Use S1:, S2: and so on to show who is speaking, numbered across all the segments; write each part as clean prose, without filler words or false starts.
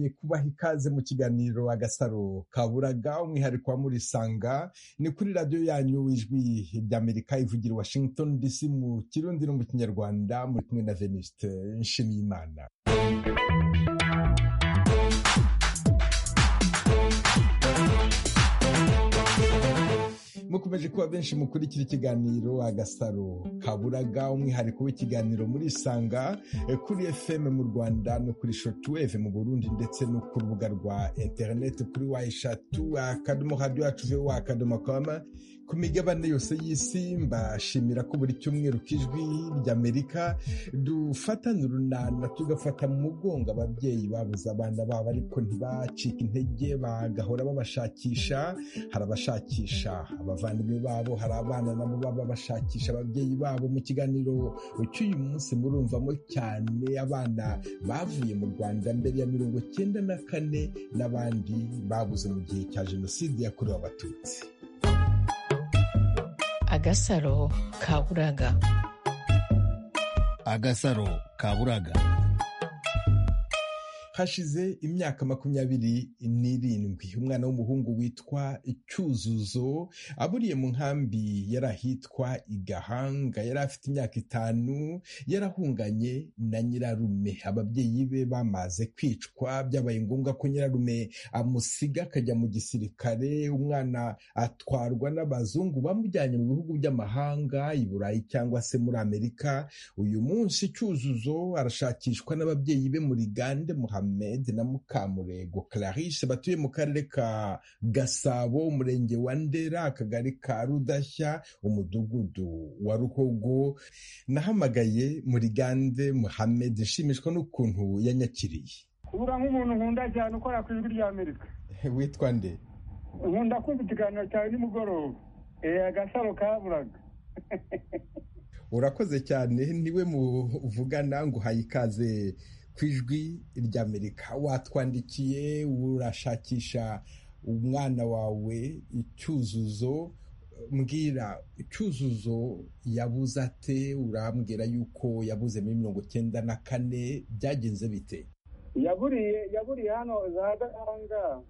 S1: nongeye kubaha ikaze mu kiganiro Agasaro Kaburaga, umwihariko wa Murisanga. Ni kuri radiyo yanyu Ijwi ry'Amerika ivugira Washington DC mu Kirundi no mu Kinyarwanda, muri kumwe na Venuste Nshimiyimana. Mukomeje kuba benshi mukurikira ikiganiro Agasaro Kaburaga, umwihariko w'ikiganiro Murisanga kuri FM mu Rwanda no kuri Shortwave mu Burundi, ndetse no ku rubuga rwa internet kuri wa@radio.com ku migabane yose y'isi. Mbashimira ko buri cyumweru k'Ijwi ry'Amerika dufatana urunana tugafata mu mugongo ababyeyi babuze abana babo ariko ntibacika intege, bagahora babashakisha. Hari abashakisha abavandimwe babo, hari abana nabo baba bashakisha ababyeyi babo. Mu kiganiro cy'uyu munsi murumvamo cyane abana bavuye mu Rwanda mbere ya 1994 n'abandi babuze mu gihe cya Jenoside yakorewe Abatutsi.
S2: Agasaro Kaburaga.
S3: Agasaro Kaburaga.
S1: Hashize imyaka 27 umwana w'umuhungu witwa Cyuzuzo aburiye mu nkambi yarahitwa Igahanga. Yari afite imyaka 5, yarahunganye na nyirarume. Ababyeyi be bamaze kwicwa, byabaye ngombwa ko nyirarume amusiga akajya mu gisirikare. Umwana atwarwa n'abazungu bamujyanye mu bihugu by'amahanga, i Burayi cyangwa se muri Amerika. Uyu munsi Cyuzuzo arashakishwa n'ababyeyi be muri Gande Muhammad na Mukamurego Clarisse batuye mu karere ka Gasabo, umurenge wa Ndera, akagari ka Rudashya, umudugudu wa Ruhogo. Nahamagaye muri Gande Muhammad, nshimishwa n'ukuntu yanyakiriye.
S4: Ura nk'umuntu nkunda cyane ukora ku Ijwi ry'Amerika.
S1: Witwa nde?
S4: Nkunda kumva ikiganiro cyawe nimugoroba. Agasaro Kaburaga.
S1: Urakoze cyane, niwe muvugana, nguhaye ikaze ku Ijwi ry'Amerika. Watwandikiye urashakisha umwana wawe Cyuzuzo. Mbwira, Cyuzuzo yabuze ate? Urambwira yuko yabuze muri 1994, byagenze bite?
S4: Yaburiye hano za Gahanga.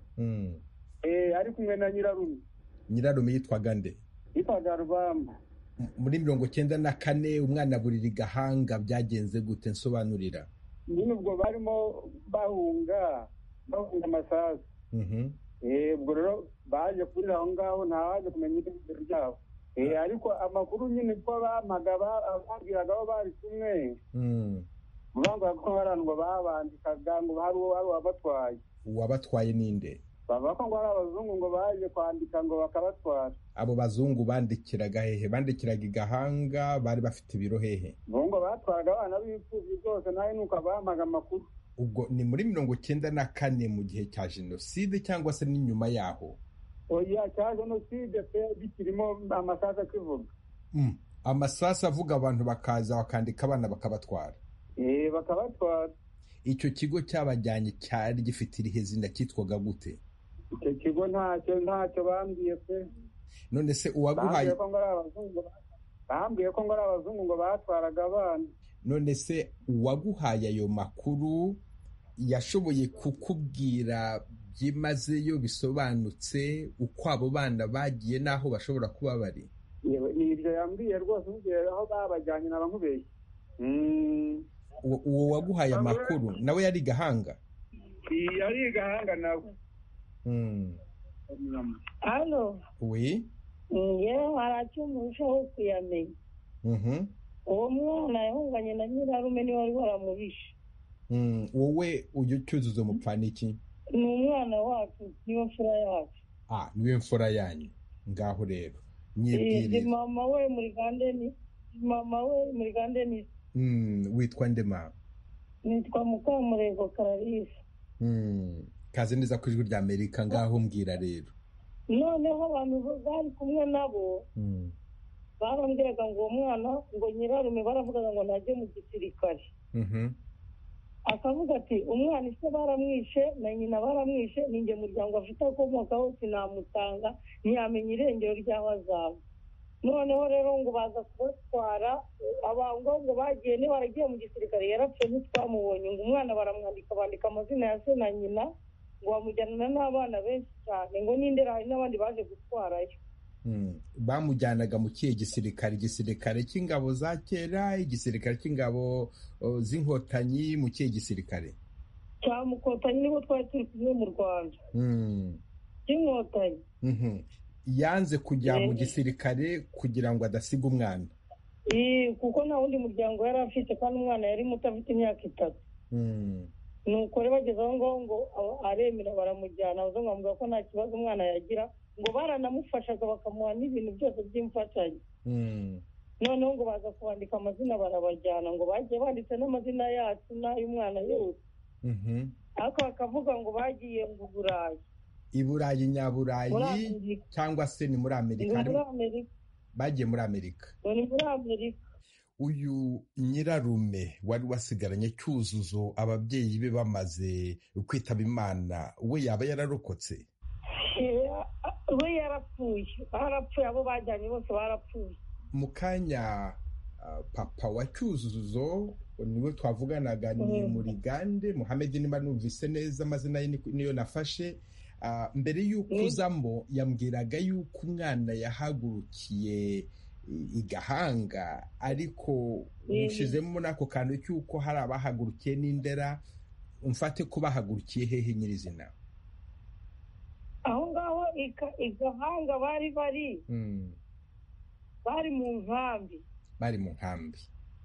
S4: Ari kumwe na nyirarume.
S1: Nyirarume yitwaga nde?
S4: Yitwaga Rubamba.
S1: Muri 1994 umwana aburira Gahanga, byagenze gute? Nsobanurira.
S4: Nyine ubwo barimo bahunga amasasu. Ubwo rero baje kuri aho ngaho ntawaje kumenya ibyo byabo. Ariko amakuru nyine ko bambwiraga aho bari kumwe. Bambwiraga ko abantu babandikaga ngo hari uwabatwaye.
S1: Uwabatwaye ninde?
S4: Bavuga ko ngo ari abazungu ngo baje kwandika ngo bakabatwara.
S1: Abo bazungu bandikiraga hehe? Bandikiraga Igahanga? Bari bafite ibiro hehe?
S4: Ngo batwaraga abana b'imfubyi byose, nawe nuko abamaga amakuru.
S1: Ubwo ni muri 1994 mu gihe cya Jenoside cyangwa se ni nyuma yaho?
S4: Oya, cya Jenoside pe bikirimo amasasu akivuga.
S1: Amasasu avuga, abantu bakaza bakandika abana bakabatwara.
S4: Bakabatwara.
S1: Icyo kigo cyabajyanye cyari gifite irihe zina, cyitwaga gute?
S4: Icyo kigo ntacyo bambwiye pe.
S1: None se uwaguhaye?
S4: Bambwiye ko ngo ari abazungu ngo batwaraga abana.
S1: None se uwaguhaye ayo makuru yashoboye kukubwira byimazeyo bisobanutse uko abo bana bagiye n'aho bashobora kuba bari?
S4: Ibyo yambwiye rwose, mbwiye aho babajyanye n'abankubeshye.
S1: Uwo waguhaye amakuru nawe yari Gahanga?
S4: Yari Gahanga nawe.
S2: Halo.
S1: Oui.
S2: Yewe haracyumurushaho kuyamenya. Uwo mwana yahunganye na nyirarume niwe wari waramubishe.
S1: Wowe uyu Cyuzuzo mupfana iki?
S2: Ni umwana wacu, niwe mfura yacu.
S1: Niwe mfura yanyu. Ngaho rero nyibwire.
S2: Mama we muri Gandeni.
S1: Witwa nde mama?
S2: Nitwa Mukamurego Clarisse.
S1: Kaze neza ku Ijwi ry'Amerika. Ngaho mbwira rero.
S2: Noneho abantu bari kumwe nabo barambwiraga ngo uwo mwana ngo nyirarume baravugaga ngo najye mu gisirikare. Akavuga ati umwana ise baramwishe na nyina baramwishe, ninjye muryango afite akomokaho sinamutanga, ntiyamenya irengero ry'aho azaba. noneho rero ngo baza kubatwara ngo bagiye niba baragiye mu gisirikare yarapfuye ntitwamubonye ngo umwana baramwandika bandika amazina ya se na nyina ngo bamujyanana n'abana benshi cyane ngo n'indera hari n'abandi baje gutwarayo.
S1: Bamujyanaga mu kihe gisirikare? Igisirikare cy'ingabo za kera, igisirikare cy'ingabo z'inkotanyi, mu kihe gisirikare?
S2: cya Mukotanyi nibo twari turi kumwe mu Rwanda. Cy'inkotanyi.
S1: Yanze kujya mu gisirikare kugira ngo adasiga umwana.
S2: Kuko nta wundi muryango yari afite kandi umwana yari muto afite imyaka 3. Nuko rero bageze aho ngaho ngo aremera baramujyana baza ngo ko nta kibazo umwana yagira ngo baranamufashaga bakamuha n'ibintu byose by'imfashanyo. Noneho ngo baza kubandika amazina barabajyana ngo bagiye banditse n'amazina yacu n'ay'umwana yose. Ariko bakavuga ngo bagiye mu Burayi.
S1: I Burayi, Nyaburayi cyangwa se ni muri Amerika? Bagiye muri Amerika.
S2: Ni muri Amerika.
S1: Uyu nyirarume wari wasigaranye Cyuzuzo ababyeyi be bamaze kwitaba Imana, we yaba yararokotse?
S2: We yarapfuye, barapfuye, abo bajyanye bose barapfuye.
S1: Mu kanya papa wa Cyuzuzo niwe twavuganaga, ni Murigande Mohamed, niba numvise neza amazina ye niyo nafashe. Mbere y'uko uzamo yambwiraga y'uko umwana yahagurukiye i Gahanga, ariko ushizemo n'ako kantu cy'uko hari abahagurukiye n'Indera. Umfate ko bahagurukiye hehe nyirizina?
S2: Aho ngaho i Gahanga bari mu nkambi.
S1: Bari mu nkambi.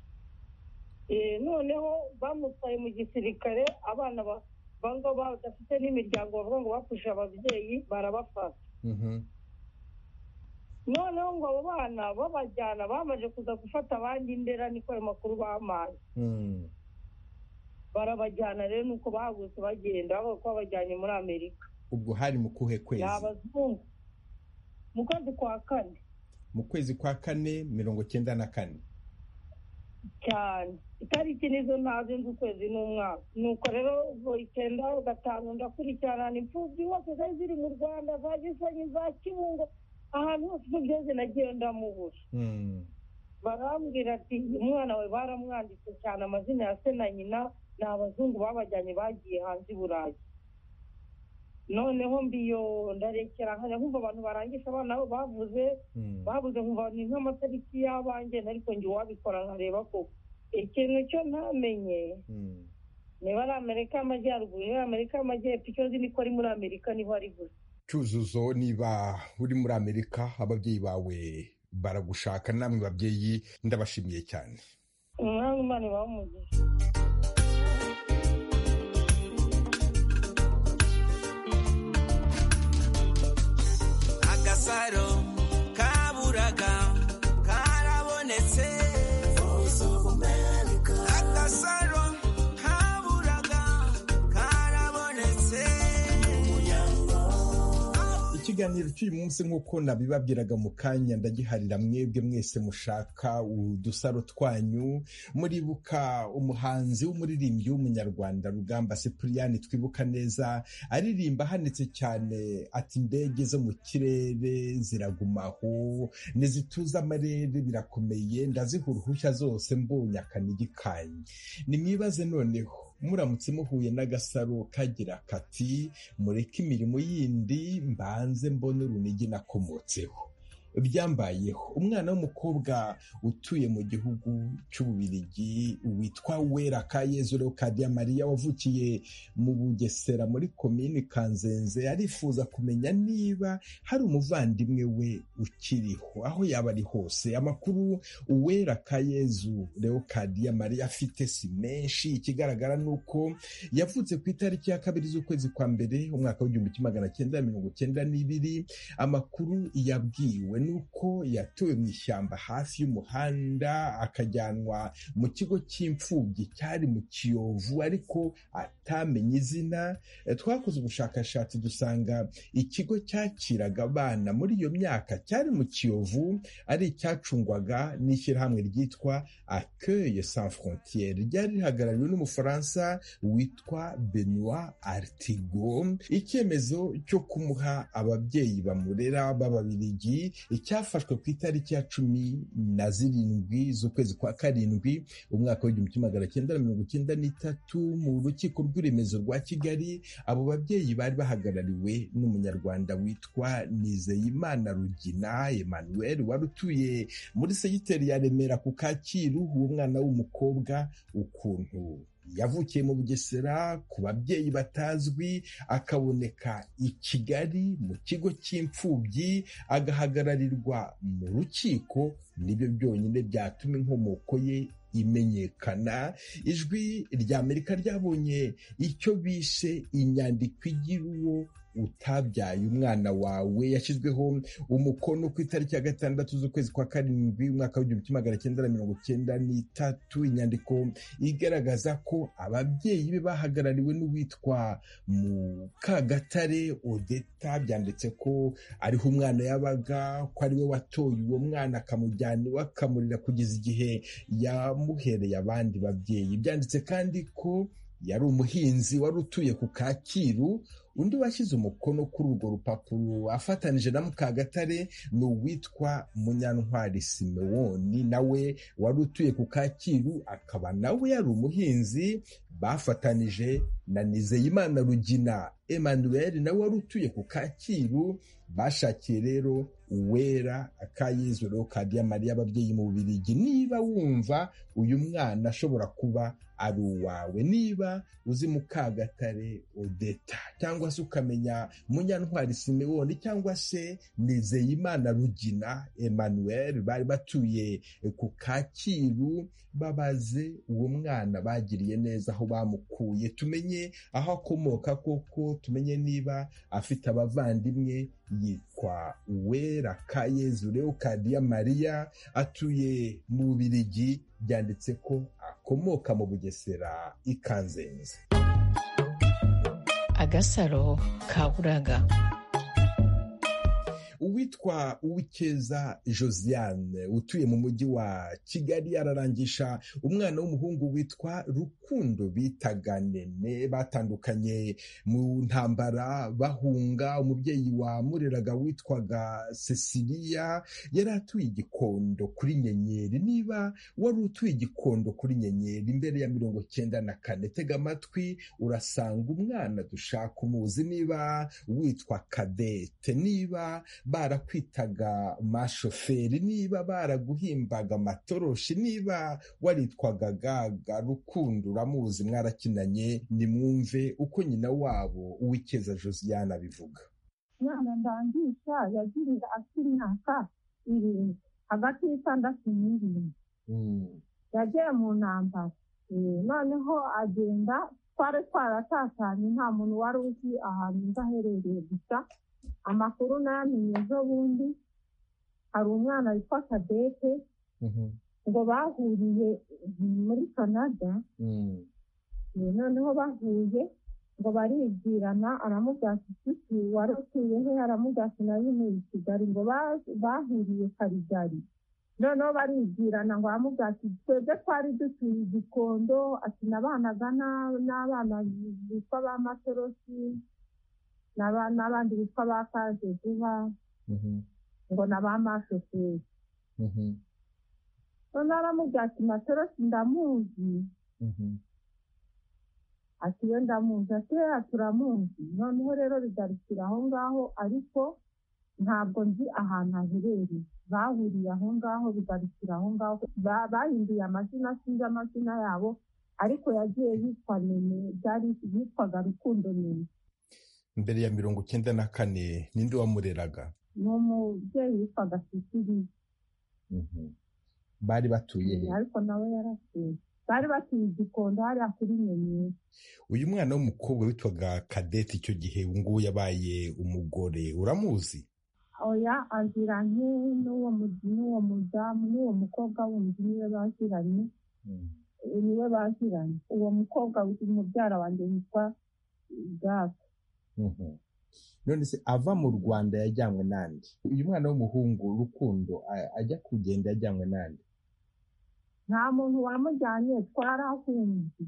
S2: Noneho bamutwaye mu gisirikare, abana bango badafite n'imiryango bavuga ngo bapfushe ababyeyi barabafata. Noneho ngo abo bana babajyana bamaze kuza gufata abandi Indera, niko ayo makuru bamaye. Barabajyana rero nuko bahagutse bagenda ko babajyanye muri Amerika.
S1: Ubwo hari mu kuhe kwezi?
S2: Abazungu mu kwezi kwa 4.
S1: Mu kwezi kwa 4 94
S2: cyane. Itariki nizo ntazi ukwezi n'umwaka. Nuko rero 95 ndakurikirana imfubyi hose zari ziri mu Rwanda, za Gisenyi, za Kibungo, ahantu hose byose nagiye ndamubura. Barambwira ati umwana we baramwanditse cyane amazina ya se na nyina, ni abazungu babajyanye bagiye hanze i Burayi. Noneho mbiyo ndarekera nkajya nkumva abantu barangisha abana bavuze nkumva ni nk'amatariki y'abanjye, ariko njye wabikora nkareba ko ikintu cyo ntamenye niba ari Amerika y'Amajyaruguru, niba Amerika y'Amajyepfo, icyo nzi niko ari muri Amerika niho ari gusa.
S1: Cyuzuzo, niba uri muri Amerika ababyeyi bawe baragushaka, namwe babyeyi ndabashimiye cyane.
S2: Imana ibamugisha.
S3: Agasaro kaburaga karabonetse. Agasaro kaburaga karabonetse.
S1: Ikiganiro cy'uyu munsi nk'uko nabibabwiraga mu kanya ndagiharira mwebwe mwese mushaka udusaro twanyu. Muribuka umuhanzi w'umuririmbyi w'umunyarwanda Rugamba Cyprien twibuka neza, aririmba hanitse cyane ati indege zo mu kirere ziragumaho, nizituza amarere birakomeye, ndaziha uruhushya zose mbonye akanigi kanyu. Nimwibaze noneho muramutse muhuye n'agasaro kagira kati mureke imirimo yindi mbanze mbone urunigi nakomotseho. Byambayeho umwana w'umukobwa utuye mu gihugu cy'Ububiligi witwa Uwerakayezu Leokadiya Mariya, wavukiye mu Bugesera muri komini Kanzenze, arifuza kumenya niba hari umuvandimwe we ukiriho aho yaba ari hose. Amakuru Uwerakayezu Leokadiya Mariya afite si menshi. Ikigaragara nuko yavutse ku itariki ya 2 z'ukwezi kwa mbere umwaka w'1992. Amakuru yabwiwe nuko yatuwe mu ishyamba hafi y'umuhanda akajyanwa mu kigo cy'imfubyi cyari mu Kiyovu, ariko atamenye izina. Twakoze ubushakashatsi dusanga ikigo cyakiraga abana muri iyo myaka cyari mu Kiyovu, ari icyacungwaga n'ishyirahamwe ryitwa Accueil Sans Frontières, ryari rihagarariwe n'Umufaransa witwa Benoît Artigot. Icyemezo cyo kumuha ababyeyi bamurera b'Ababiligi icyafashwe ku itariki ya 17 z'ukwezi kwa karindwi umwaka w'1993 mu rukiko rw'iremezo rwa Kigali. Abo babyeyi bari bahagarariwe n'umunyarwanda witwa Nizeyimana Rugina Emmanuel wari utuye muri segiteri ya Remera ku Kacyiru. Uwo mwana w'umukobwa ukuntu yavukiye mu Bugesera ku babyeyi batazwi, akaboneka i Kigali mu kigo cy'imfubyi, agahagararirwa mu rukiko, nibyo byonyine byatuma inkomoko ye imenyekana. Ijwi rya Amerika ryabonye icyo bishe inyandiko igira uwo utabyaye umwana wawe, yashyizweho umukono ku itariki ya 6 z'ukwezi kwa karindwi umwaka w'1993, inyandiko igaragaza ko ababyeyi be bahagarariwe n'uwitwa Mukagatare Odeta. Byanditse ko ariho umwana yabaga, ko ari we watoye uwo mwana akamujyana iwe akamurira kugeza igihe yamuhereye abandi babyeyi. Byanditse kandi ko yari umuhinzi wari utuye ku Kacyiru. Undi washyize umukono kuri urwo rupapuro afatanije na Mukagatare ni uwitwa Munyantwari Simewoni, nawe wari utuye ku Kacyiru, akaba nawe yari umuhinzi. Bafatanije na Nizeyimana Rugina Emmanuel, nawe wari utuye ku Kacyiru. Bashakiye rero Uwera Akayezu Leokadiya Mariya ababyeyi mu Bubiligi. Niba wumva uyu mwana ashobora kuba ari uwawe, niba uzi Mukagatare Odeta cyangwa se ukamenya Munyantwari Simewoni cyangwa se Nizeyimana Rugina Emmanuel bari batuye ku Kacyiru, babaze uwo mwana bagiriye neza aho bamukuye, tumenye aho akomoka koko, tumenye niba afite abavandimwe. Yitwa Uwera Akayezu Leokadiya Mariya, atuye mu Bubiligi. Byanditse ko akomoka mu Bugesera i Kanzenze.
S5: Agasaro Kaburaga.
S1: Uwitwa Uwikeza Josiane utuye mu mujyi wa Kigali ararangisha umwana w'umuhungu witwa Rukundo bitaga Nene. Batandukanye mu ntambara bahunga. Umubyeyi wamureraga witwaga Cecilia yari atuye Gikondo kuri Nyenyeri. Niba wari utuye Gikondo kuri Nyenyeri mbere ya 1994, tega amatwi urasanga umwana dushaka umuzi. Niba witwa Kadete, niba barakwitaga mashoferi, niba baraguhimbaga Matoroshi, niba waritwaga Gaga, Rukundo uramuzi, mwarakinanye. Nimwumve uko nyina wabo Uwikeza Josiane abivuga.
S2: Mwana ndangisha yagirira akiri imyaka 7 hagati y'6 n'7. Yagiye mu ntambara, noneho agenda. Twari twaratatanye, nta muntu wari uzi ahantu ndaherereye, gusa amakuru namenye ejo bundi hari umwana witwa Kadete ngo bahuriye muri Canada. Noneho bahuye ngo baribwirana, aramubwira ati wari utuye he? Aramubwira ati nari muri Kigali. Ngo bahuriye Karigari. Noneho baribwirana ngo aramubwira ati twebwe twari dutuye Gikondo, ati nabanaga n'abana bitwa ba Matoroshi n'abandi bitwa ba Kajejuba, ngo naba mashoferi. Noneho aramubwira ati Matoroshi ndamuzi. Ati yo ndamuzi. Ati turamuzi. Noneho rero bigarukira aho ngaho, ariko ntabwo nzi ahantu aherereye. Bahuriye aho ngaho, bigarukira aho ngaho. Bahinduye amazina, sinzi amazina yabo, ariko yagiye yitwa Nene, byari yitwaga Rukundo Nene.
S1: Mbere ya 1994 ninde wamureraga?
S2: Ni umubyeyi witwaga Cecilia.
S1: Bari batuye he?
S2: Ariko nawe yarapfuye. Bari batuye Gikondo hariya kuri Nyenyeri.
S1: Uyu mwana w'umukobwa witwaga Kadete icyo gihe nguwo yabaye umugore, uramuzi?
S2: Oya, aziranye n'uwo mudamu, n'uwo mukobwa wundi niwe baziranye. Niwe baziranye. Uwo mukobwa umubyara wanjye witwa Gaga.
S1: None se ava mu Rwanda yajyanywe nande? Uyu mwana w'umuhungu Rukundo ajya kugenda yajyanywe nande?
S2: Nta muntu wamujyanye, twarahunze.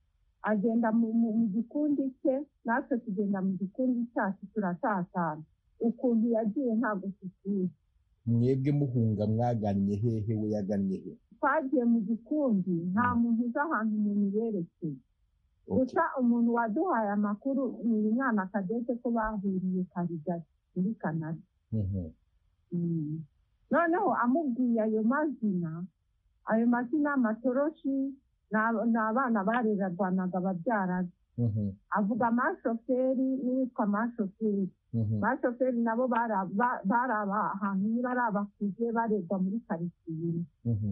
S2: Agenda mu gikundi cye, natwe tugenda mu gikundi cyacu, turatatana.
S6: ukuntu yagiye ntabwo tukizi.
S1: mwebwe muhunga mwagannye hehe, we yagannye he?
S6: Twagiye mu gikundi, nta muntu uzi ahantu umuntu yerekeye. Gusa umuntu waduhaye amakuru ni uyu mwana Kadete ko bahuriye Karigari muri Canada. Noneho amubwiye ayo mazina Matoroshi ni abana barerarwanaga babyaraga. Avuga amashoferi n'uwitwa amashoferi. Amashoferi nabo bari ahantu niba ari abakuze barerwa muri karitsiye.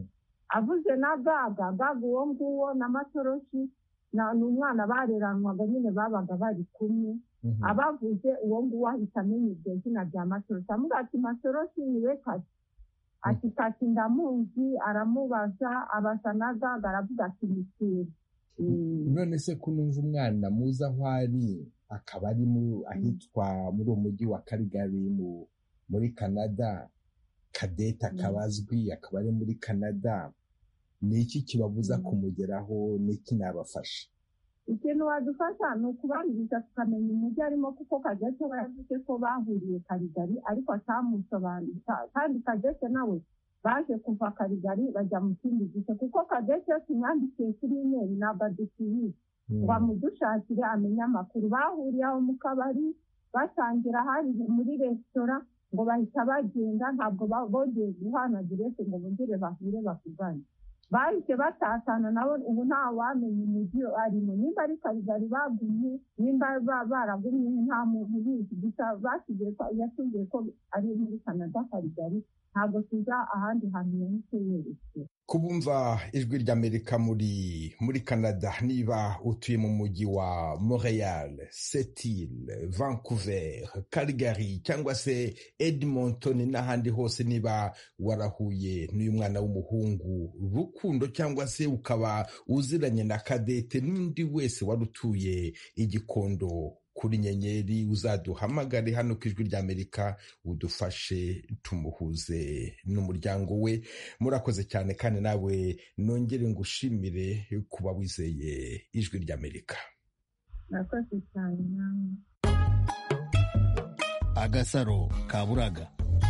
S6: Avuze na Gaga uwo nguwo na Matoroshi ni umwana bareranwaga nyine babaga bari kumwe. Abavuze uwo nguwo ahita amenya iryo zina rya Matoroshi. Amuga ati Matoroshi niwe Kati. Ati Kati ndamuzi, aramubaza, abaza na Gaga aravuga ati Misiri.
S1: None se kunumva umwana muzi aho ari akaba ari ahitwa muri uwo mujyi wa Calgary muri Canada, Kadete akaba azwi akaba ari muri Canada, ni iki kibabuza kumugeraho, ni iki nabafasha?
S6: Ikintu wadufasha ni ukubaririza tukamenya umujyi arimo, kuko Kadete yavuze ko bahuriye Karigari ariko atamusobanurira, kandi Kadete nawe baje kuva Karigari bajya mu kindi gice, kuko Kadete tumwandikiye kuri email ntabwo adusubiza ngo amudushakire amenye amakuru. Bahuriye aho mu kabari basangira hari muri resitora, ngo bahita bagenda, ntabwo bongeye guhana direse ngo bongere bahure bakugane. Bahise batatana nabo, ubu nta wamenya umujyi arimo, nimba ari Karigari bagumye, nimba baragumye nta muntu ubizi. Gusa yatubwiye ko ari muri Canada Karigari, ntabwo tuza ahandi hantu yahise yerekeye.
S1: Kubumva ijwi ry'Amerika muri Canada, niba utuye mu mujyi wa Montreal, Seattle, Vancouver, Calgary cyangwa se Edmonton n'ahandi hose, niba warahuye n'uyu mwana w'umuhungu Rukundo cyangwa se ukaba uziranye na Kadete, n'undi wese wari utuye Igikondo kuri Nyenyeri, uzaduhamagare hano ku ijwi ry'Amerika udufashe tumuhuze n'umuryango we. Murakoze cyane, kandi nawe nongere ngushimire kuba wizeye ijwi ry'Amerika.
S6: Murakoze cyane namwe.
S7: Agasaro Kaburaga.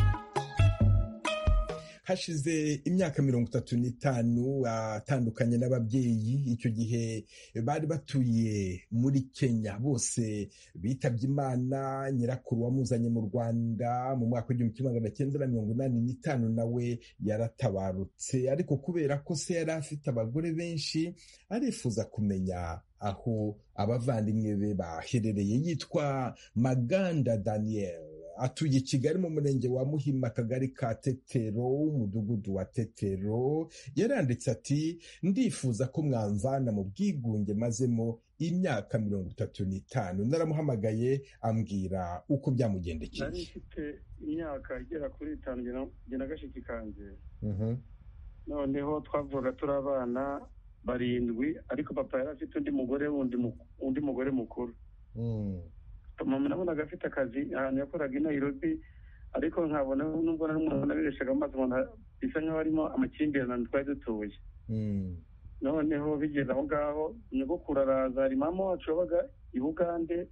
S1: Hashize imyaka 35 atandukanye n'ababyeyi. Icyo gihe bari batuye muri Kenya, bose bitabye Imana. Nyirakuru wamuzanye mu Rwanda mu mwaka w'1985 nawe yaratabarutse, ariko kubera ko se yari afite abagore benshi arifuza kumenya aho abavandimwe be baherereye. Yitwa Maganda Daniel, atuye i Kigali mu murenge wa Muhima, akagari ka Tetero, umudugudu wa Tetero. Yaranditse ati, ndifuza ko mwamvana mu bwigunge mazemo imyaka 35. Naramuhamagaye ambwira uko byamugendekeye.
S4: Nari mfite imyaka igera kuri 5 ngena gashiki kanje. Noneho twavuga turi abana 7, ariko papa yari afite undi mugore mukuru. Mama nabonaga afite akazi ahantu yakoraga i Nairobi, ariko nkabona nubwo nabireshaga amazi bisa nk'aho harimo amakimbirane twari dutuye. Noneho bigeze aho ngaho, nyogokuru araza, ari mama wacu wabaga i Bugande,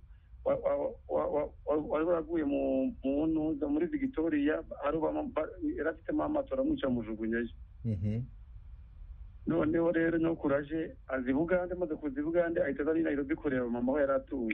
S4: wari waraguye muri Victoria, yari afite mama turamwica mujugunyayo. Noneho rero nyogokuru aje azi Bugande, amaze kuza i Bugande ahita aza i Nairobi kureba mama we yari atuye.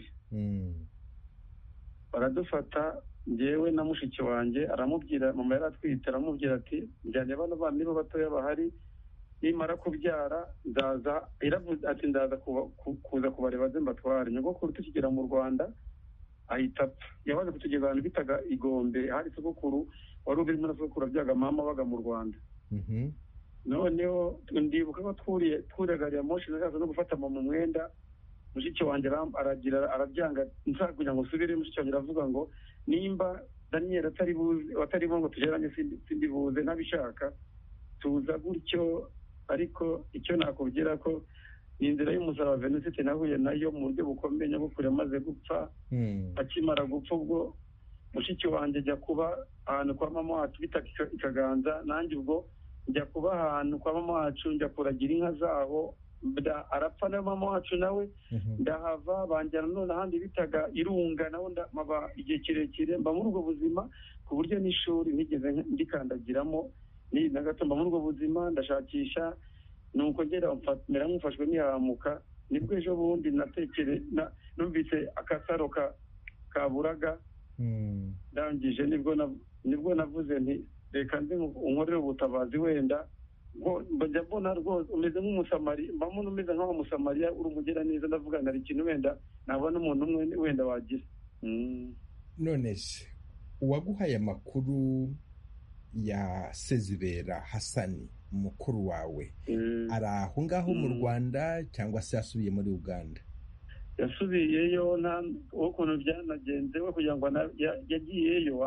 S4: Baradufata, njyewe na mushiki wanjye, aramubwira, mama yari atwite, aramubwira ati njyanye bano bana nibo batoya bahari, nimara kubyara ndaza, ati ndaza kuza kubareba ze mbatware. Nyogokuru tukigera mu Rwanda ahita apfa. Yabaze kutugeza ahantu bitaga Igombe, hari sogokuru wari urimo na sogokuru abyaga mama wabaga mu Rwanda. Noneho ndibuka ko twuriye gari ya moshi, nazaza no gufata mama umwenda. Mushiki wanjye arabyanga, nshaka kugira ngo usubire. Mushiki wanjye aravuga ngo nimba Daniel atari bo ngo tugeranye sindi buze, ntabishaka tuza gutyo. Ariko icyo nakubwira ko ni inzira y'umusaraba Venuste nahuye nayo mu buryo bukomeye. Nyogokuru amaze gupfa, akimara gupfa ubwo mushiki wanjye ajya kuba ahantu kwa mama wacu bita Ikaganza, nanjye ubwo njya kuba ahantu kwa mama wacu, njya kuragira inka zaho arapfa na mama wacu nawe ndahava banjyana none ahandi bitaga Irunga naho ndamaba igihe kirekire mba muri ubwo buzima ku buryo n'ishuri nigeze ndikandagiramo ni na gato mba muri ubwo buzima ndashakisha nuko ngera mera nk'ufashwe nihamuka nibwo ejo bundi numvise akasaro kaburaga ndangije nibwo navuze nti reka unkorere ubutabazi wenda mbajya mbona rwose umeze nk'umusamariya mbamuna umeze nk'umusamariya uri umugera neza ndavuga nari ikintu wenda nabona umuntu umwe wenda wagira.
S1: None se uwaguhaye amakuru ya Sezibera Hasani mukuru wawe ari aho ngaho mu Rwanda cyangwa se yasubiye muri Uganda?
S4: Yasubiyeyo ukuntu byanagenze we kugira ngo yagiyeyo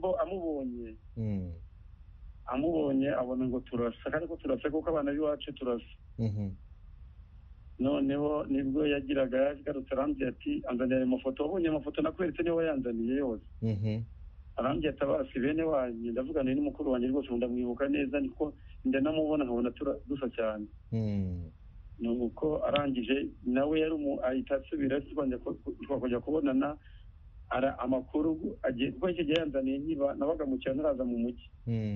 S4: amubonye abona ngo turasa kandi ko turasa kuko abana b'iwacu turasa. Noneho nibwo yagarutse arambwira ati anzanira amafoto wabonye amafoto nakweretse niwe wayanzaniye yose. Arambwira ati abasi bene wanyu ndavuga ni mukuru wanjye rwose ndamwibuka neza niko ndanamubona nkabona dusa cyane. Nuko arangije nawe yari ahita asubira twakujya kubonana amakuru agiye kuko icyo gihe yanzaniye nkiba nabaga mu cyaro naraza mu mujyi.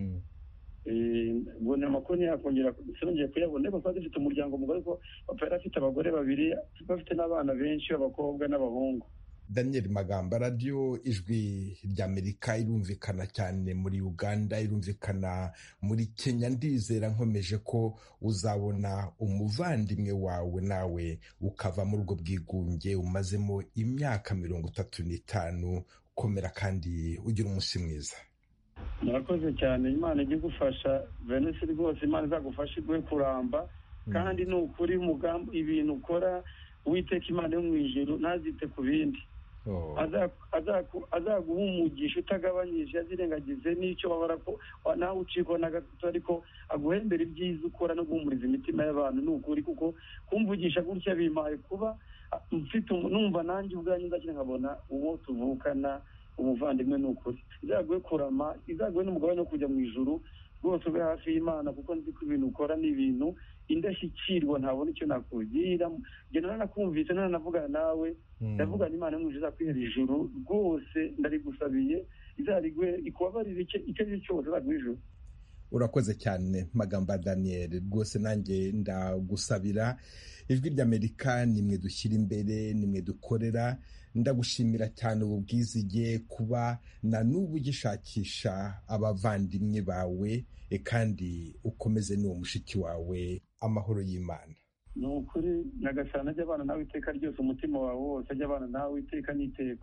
S4: Ubona amakuru ntiyakongera sinongeye kuyabona ariko twari dufite umuryango mugari ko papa yari afite abagore babiri bafite n'abana benshi b'abakobwa n'abahungu.
S1: Daniel Magamba, radiyo ijwi ry'Amerika irumvikana cyane muri Uganda, irumvikana muri Kenya. Ndizera nkomeje ko uzabona umuvandimwe wawe nawe ukava muri ubwo bwigunge umazemo imyaka 35. Komera kandi ugira umunsi mwiza.
S4: Murakoze cyane, Imana ijye gufasha Venus rwose, Imana izagufasha iguhe kuramba kandi ni ukuri umugambi ibintu ukora Uwiteka Imana yo mu ijuru ntazite ku bindi. Azaguha umugisha utagabanyije azirengagize n'icyo babara ko nawe ucikwa na gato ariko aguhembera ibyiza ukora no guhumuriza imitima y'abantu. Ni ukuri kuko kumvugisha gutya bimpaye kuba mfite numva nanjye ubwanjye ndakira nkabona uwo tuvukana umuvandimwe. Ni ukuri izaguhe kurama, izaguhe n'umugabane wo kujya mu ijuru rwose ube hafi y'Imana kuko nzi ko ibintu ukora ni ibintu indashyikirwa ntabona icyo nakugira. Njye nanakumvise nanavugana nawe ndavuga n'Imana yo mu ijuru izakwihera ijuru rwose ndarigusabiye izarigwe ikubabarire icyo ari cyo cyose izaguha ijuru.
S1: Urakoze cyane Magamba Daniel, rwose nanjye ndagusabira. Ijwi ry'Amerika nimwe dushyira imbere, nimwe dukorera. Ndagushimira cyane ububwizige kuba na n'ubu ugishakisha abavandimwe bawe kandi ukomeze n'uwo mushiki wawe. Amahoro y'Imana.
S4: Ni ukuri Nyagasani ajya abana nawe iteka ryose, umutima wawe wose ajya abana nawe iteka n'iteka.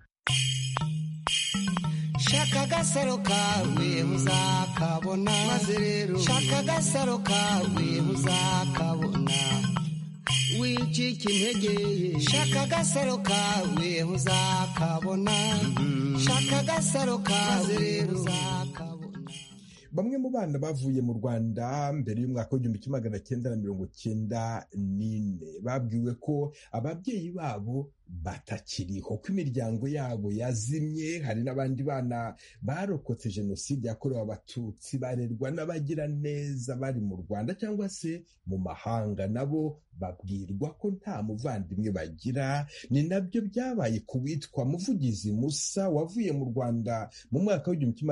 S3: Shaka agasaro kawe uzakabona, maze rero shaka agasaro kawe uzakabona, wicika intege shaka agasaro kawe uzakabona, shaka agasaro kawe uzakabona.
S1: Bamwe mu bana bavuye mu Rwanda mbere y'umwaka w'1994 babwiwe ko ababyeyi babo batakiriho, ko imiryango yabo yazimye. Hari n'abandi bana barokotse jenoside yakorewe Abatutsi barerwa n'abagira neza bari mu Rwanda cyangwa se mu mahanga, nabo babwirwa ko nta muvandimwe bagira. Ni nabyo byabaye ku witwa Muvugizi Musa wavuye mu Rwanda mu mwaka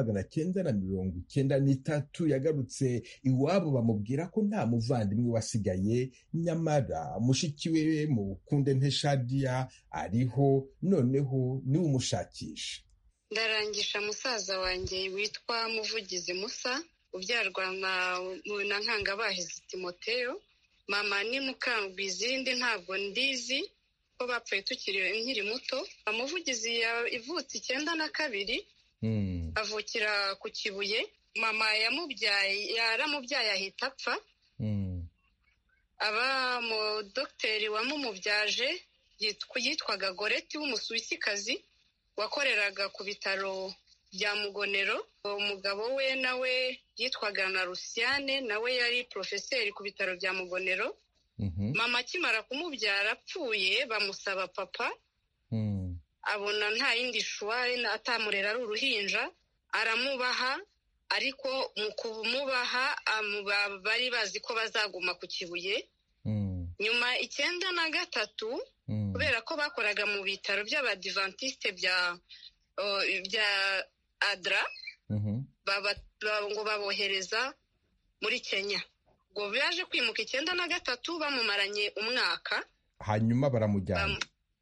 S1: w'1993. Yagarutse iwabo bamubwira ko nta muvandimwe wasigaye, nyamara mushiki we Mukundente Shadia ariho, noneho niwe umushakisha.
S8: Ndarangisha musaza wanjye witwa Muvugizi Musa ubyarwa na Nkangabahizi Timoteyo. Mama ni Mukangwizindi, ntabwo ndizi ko bapfuye tukiri nkiri muto. Muvugizi ivutse 1992 avukira ku Kibuye. Mama yaramubyaye ahita apfa. Aba mu dogiteri wamumubyaje yitwaga Goreti w'Umusuwisikazi wakoreraga ku bitaro bya Mugonero. Umugabo we nawe yitwaga na Luciane, nawe yari profeseri ku bitaro bya Mugonero. Mama akimara kumubyara apfuye bamusaba papa, abona nta yindi shuwari atamurera ari uruhinja, aramubaha. Ariko mu kumubaha bari bazi ko bazaguma ku Kibuye. nyuma 1993 kubera ko bakoraga mu bitaro by'abadivantisite bya Adra, ngo babohereza muri Kenya. Ngo baje kwimuka 1993 bamumaranye umwaka,
S1: hanyuma baramujyana.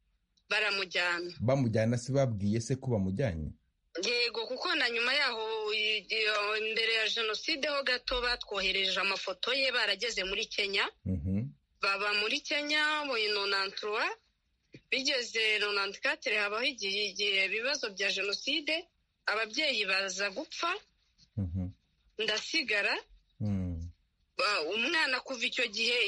S1: Bamujyana se babwiye se ko bamujyanye?
S8: Yego, kuko na nyuma yaho imbere ya jenoside ho gato batwohereje amafoto ye barageze muri Kenya. Baba muri Kenya mu 93, bigeze 94 habaho igihe ibibazo bya jenoside, ababyeyi baza gupfa, ndasigara. Umwana kuva icyo gihe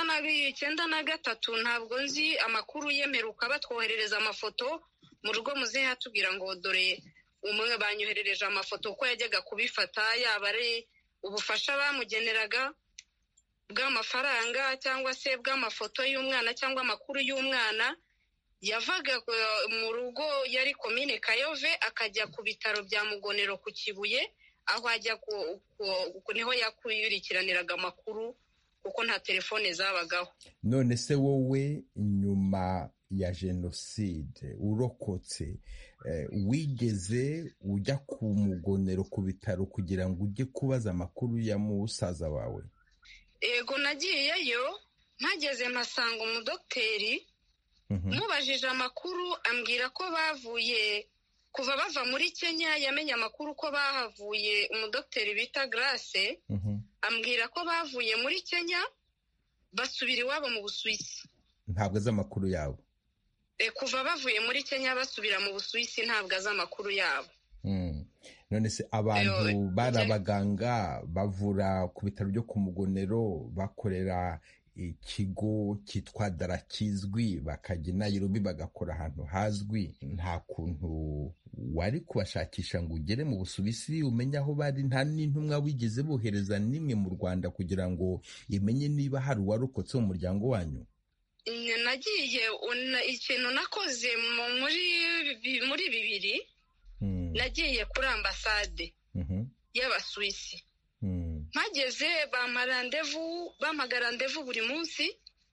S8: 1993 ntabwo nzi amakuru yemeruka batwoherereza amafoto mu rugo. Muzehe atubwira ngo dore umwe banyoherereje amafoto uko yajyaga kubifata, yaba ari ubufasha bamugeneraga bw'amafaranga cyangwa se bw'amafoto y'umwana cyangwa amakuru y'umwana. Yavaga mu rugo, yari komine Kayove, akajya ku bitaro bya Mugonero ku Kibuye, aho ajya niho yakurikiraniraga amakuru kuko nta telefone zabagaho.
S1: None se wowe nyuma ya jenoside urokotse, wigeze ujya ku Mugonero ku bitaro kugira ngo ujye kubaza amakuru ya musaza wawe?
S8: Yego, nagiyeyo, mpageze mpasanga umudokiteri, mubajije amakuru ambwira ko bavuye kuva bava muri Kenya. Yamenye amakuru ko bahavuye, umudokiteri bita Grace ambwira ko bavuye muri Kenya basubira iwabo mu Busuwisi.
S1: Ntabwo azi amakuru yabo?
S8: Kuva bavuye muri Kenya basubira mu Busuwisi ntabwo azi amakuru yabo.
S1: None se abantu bari abaganga bavura ku bitaro byo ku Mugonero, bakorera ikigo cyitwa Dara kizwi, bakajya i Nairobi bagakora ahantu hazwi, nta kuntu wari kubashakisha ngo ugere mu Busuwisi umenye aho bari? Nta n'intumwa wigeze bohereza nimwe mu Rwanda kugira ngo imenye niba hari uwarokotse mu muryango wanyu?
S8: Nagiye, ikintu nakoze muri 2000, nagiye kuri ambasade y'Abasuwisi. Mpageze bampaga randevu buri munsi,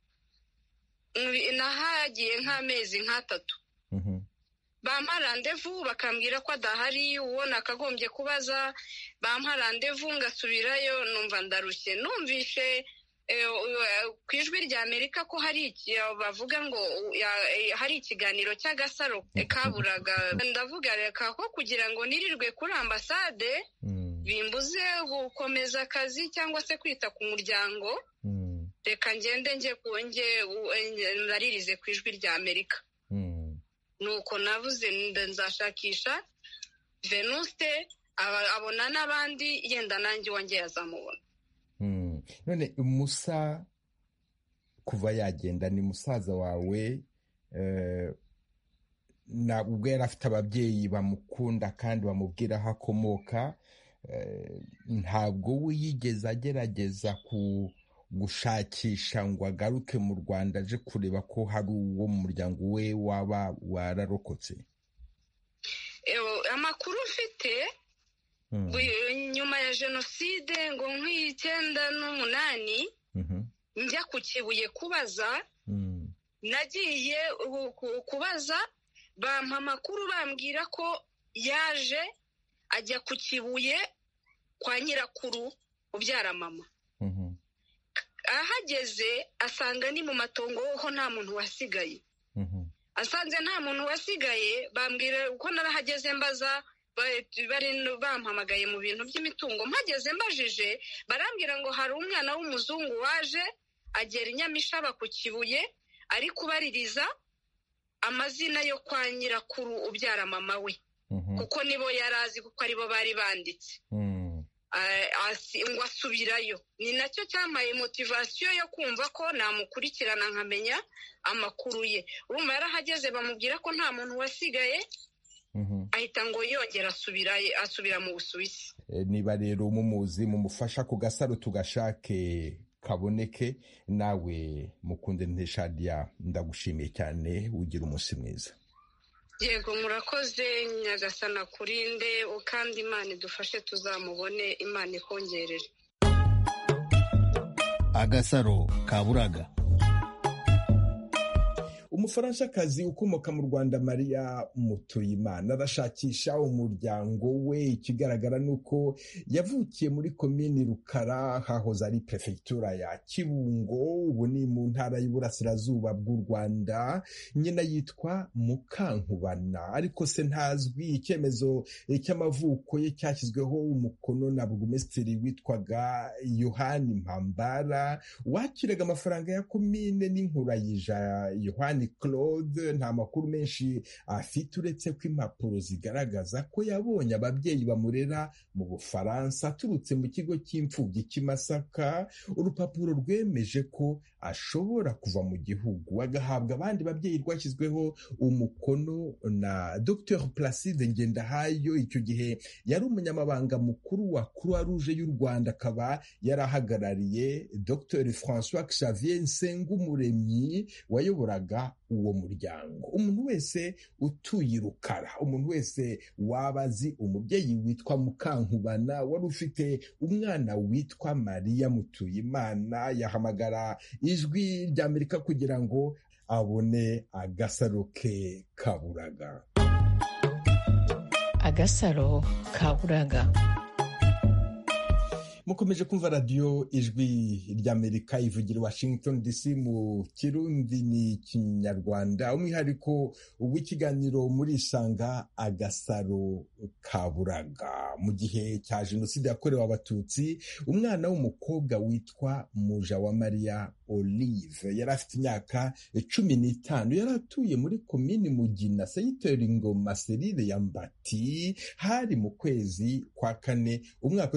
S8: nahagiye nk'amezi 3. Bampa randevu bakambwira ko adahari, uwo nakagombye kubaza. Bampa randevu ngasubirayo, numva ndarushye. Numvishe ku ijwi rya Amerika ko bavuga ngo hari ikiganiro cy'agasaro kaburaga. Ndavuga reka ko kugira ngo nirirwe kuri ambasade bimbuze gukomeza akazi cyangwa se kwita ku muryango, reka ngende naririze ku ijwi rya Amerika. Nuko navuze nzashakisha Venuste, abona n'abandi, yenda nanjye wanjye yazamubona.
S1: None Musa kuva yagenda, ni musaza wawe, ubwo yari afite ababyeyi bamukunda kandi bamubwira aho akomoka, ntabwo we yigeze agerageza gushakisha ngo agaruke mu Rwanda aje kureba ko hari uwo mu muryango we waba wararokotse?
S8: Amakuru mfite nyuma ya jenoside ngo 1998 njya ku Kibuye kubaza, nagiye kubaza, bampa amakuru bambwira ko yaje ajya ku Kibuye kwa nyirakuru ubyara mama. Ahageze asanga ni mu matongo ho nta muntu wasigaye. Asanze nta muntu wasigaye, bambwira uko narahageze mbaza, bari bampamagaye mu bintu by'imitungo. Mpageze mbajije, barambwira ngo hari umwana w'umuzungu waje agera i Nyamishaba ku Kibuye, ari kubaririza amazina yo kwa nyirakuru ubyara mama we, kuko nibo yarazi, kuko aribo bari banditse. Ngo asubirayo. Ni nacyo cyamaye motivasiyo yo kumva ko namukurikirana nkamenya amakuru ye. Urumva yarahageze bamubwira ko nta muntu wasigaye, ahita ngo yongera asubira mu Busuwisi.
S1: Niba rero mumuzi, mumufasha ku Gasaro tugashake kaboneke. Nawe Mukunde Shadia, ndagushimiye cyane, ugira umunsi mwiza.
S8: Yego, murakoze. Nyagasani akurinde, kandi Imana idufashe tuzamubone, Imana ikongerere.
S7: Agasaro kaburaga.
S1: umufaranshakazi ukomoka mu Rwanda Maria Mutuyimana arashakisha umuryango we. Ikigaragara ni uko yavukiye muri komini Rukara hahoze ari perefegitura ya Kibungo, ubu ni mu ntara y'Iburasirazuba bw'u Rwanda. Nyina yitwa Mukankubana, ariko se ntazwi. Icyemezo cy'amavuko ye cyashyizweho umukono na burugumesitiri witwaga Yohani Mpambara, wakiraga amafaranga ya komine n'Inkurayija Yohani Claude. Nta makuru menshi afite uretse ko impapuro zigaragaza ko yabonye ababyeyi bamurera mu Bufaransa aturutse mu kigo cy'imfubyi cy'i Masaka, urupapuro rwemeje ko ashobora kuva mu gihugu agahabwa abandi babyeyi. Rwashyizweho umukono na Dr Placide Ngendahayo. Icyo gihe yari umunyamabanga mukuru wa Croix Rouge y'u Rwanda, akaba yarahagarariye Dr François Xavier Nsengumuremyi wayoboraga uwo muryango. Umuntu wese utuye Rukara, umuntu wese waba azi umubyeyi witwa Mukankubana wari ufite umwana witwa Maria Mutuyimana, yahamagara Ijwi ry'Amerika kugira ngo abone agasaro ke kaburaga.
S5: Agasaro kaburaga.
S1: Mukomeje kumva radiyo Ijwi ry'Amerika ivugira Washington DC mu Kirundi ni Kinyarwanda. Umwihariko w'ikiganiro muri Isanga Agasaro kaburaga. Mu gihe cya Jenoside yakorewe Abatutsi, umwana w'umukobwa witwa Mujawamariya Olive yari afite imyaka 15. Yari atuye muri komini Mugina, Segiteri Ngoma, Serire ya Mbati. Hari mu kwezi kwa kane umwaka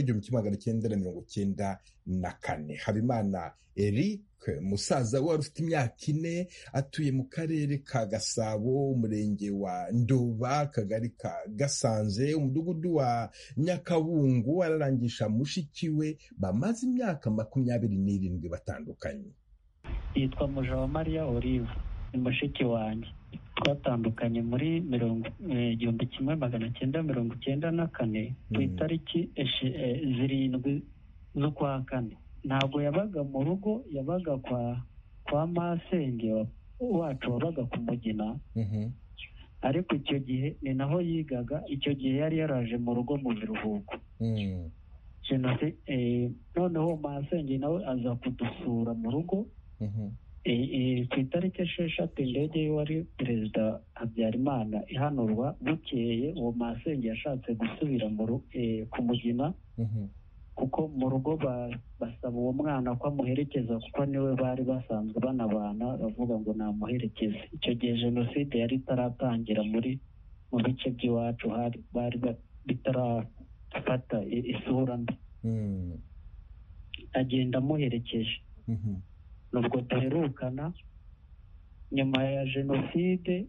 S1: w'1994. Habimana Eric, musaza we wari ufite imyaka 4, atuye mu karere ka Gasabo, umurenge wa Nduba, akagari ka Gasanze, umudugudu wa Nyakabungu. Ararangisha mushiki we bamaze imyaka 27 batandukanye.
S9: Yitwa Mujawamariya Olive, ni mushiki wanjye. Twatandukanye muri 1994 ku itariki 7 z'ukwa kane. Ntabwo yabaga mu rugo, yabaga kwa masenge wacu wabaga ku Mugina. Ariko icyo gihe ni naho yigaga. Icyo gihe yari yaraje mu rugo mu biruhuko. Noneho masenge nawe aza kudusura mu rugo. Ku itariki 6 indege wari perezida Habyarimana ihanurwa. Bukeye uwo masenge yashatse gusubira ku Mugina, kuko mu rugo basaba uwo mwana ko amuherekeza, kuko niwe bari basanzwe banabana, bavuga ngo namuherekeze. Icyo gihe Jenoside yari itaratangira mu bice by'iwacu, bari bitarafata isura mbi. Agenda amuherekeje. Nubwo duherukana nyuma ya Jenoside,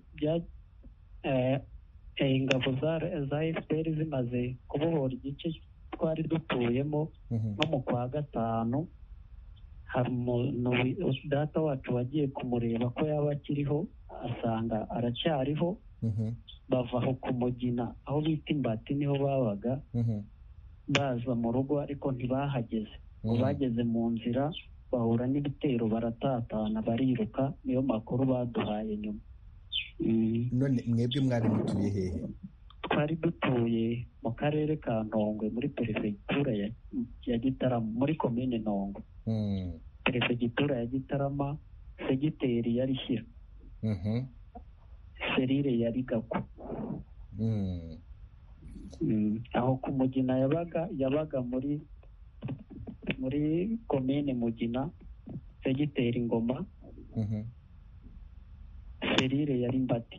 S9: ingabo za FPR zimaze kubohora igice twari dutuyemo, nko mu kwa gatanu, hari data wacu wagiye kumureba ko yaba akiriho, asanga aracyariho. Bava aho ku Mugina aho bita Imbati niho babaga, baza mu rugo ariko ntibahageze. Bageze mu nzira bahura n'ibitero, baratatana bariruka. Niyo makuru baduhaye nyuma.
S1: None mwebwe mwari mutuye hehe?
S9: Twari dutuye mu karere ka Ntongwe, muri perefegitura ya Gitarama, muri komine Ntongwe. Perefegitura ya Gitarama, segiteri yari Shyira, serire yari Gako. Aho ku Mugina yabaga muri komine Mugina, segiteri Ngoma, serire yari Mbati.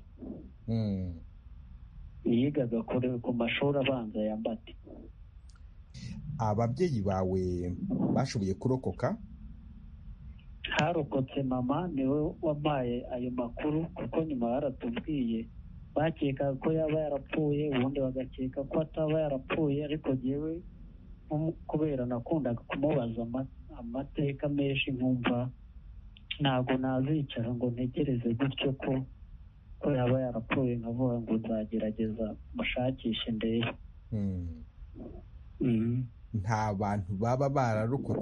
S9: Yigaga ku mashuri abanza ya Mbati.
S1: Ababyeyi bawe bashoboye kurokoka?
S9: Harokotse mama, niwe wampaye ayo makuru, kuko nyuma baratubwiye. Bakeka ko yaba yarapfuye, ubundi bagakeka ko ataba yarapfuye, ariko jyewe kubera nakundaga kumubaza amateka menshi, nkumva ntabwo nazicara ngo ntegereze gutyo ko yaba yarapfuye, nkavuga ngo nzagerageza mushakishe ndebe.
S1: Nta bantu baba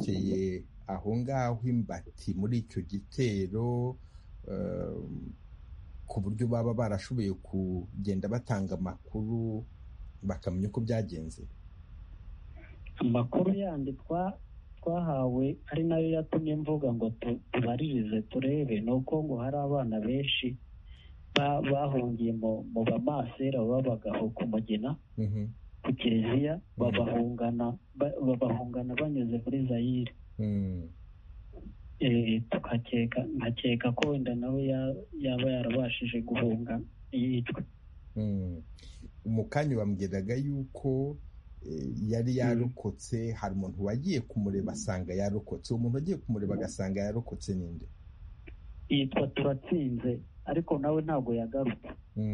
S1: bararokokeye aho ngaho Imbati muri icyo gitero ku buryo baba barashoboye kugenda batanga amakuru bakamenya uko byagenze?
S9: Amakuru yandi twahawe ari nayo yatumye mvuga ngo tubaririze turebe, ni uko ngo hari abana benshi bahungiye mu bamasera babagaho ku Mugina ku Kiliziya, babahungana banyuze muri Zaire. nkakeka ko wenda nawe yaba yarabashije guhunga yicwa.
S1: Mu kanya bambwiraga yuko yari yarokotse, hari umuntu wagiye kumureba asanga yarokotse. Uwo muntu wagiye kumureba agasanga yarokotse ninde?
S9: Yitwa Turatsinze, ariko nawe ntabwo yagarutse.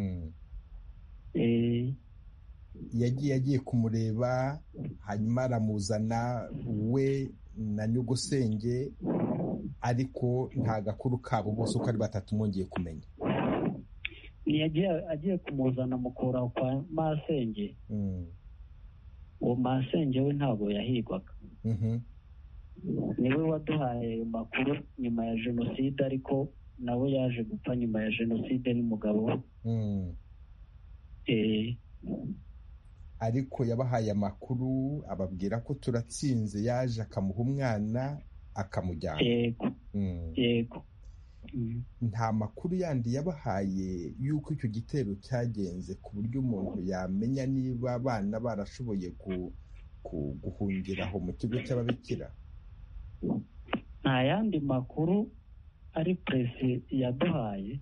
S1: Yagiye kumureba, hanyuma aramuzana we na nyogosenge, ariko nta gakuru kabo bose uko ari batatu mwongeye kumenya.
S9: Agiye kumuzana mukura kwa Masenge. Uwo Masenge we ntabwo yahigwaga. Niwe waduhaye ayo makuru nyuma ya Jenoside, ariko nawe yaje gupfa nyuma ya Jenoside n'umugabo we.
S1: Ariko yabahaye amakuru ababwira ko Turatsinze yaje akamuha umwana akamujyana.
S9: Yego.
S1: Nta makuru yandi yabahaye yuko icyo gitero cyagenze ku buryo umuntu yamenya niba abana barashoboye guhungira aho mu kigo cy'ababikira?
S9: Nta yandi makuru ari presi yaduhaye,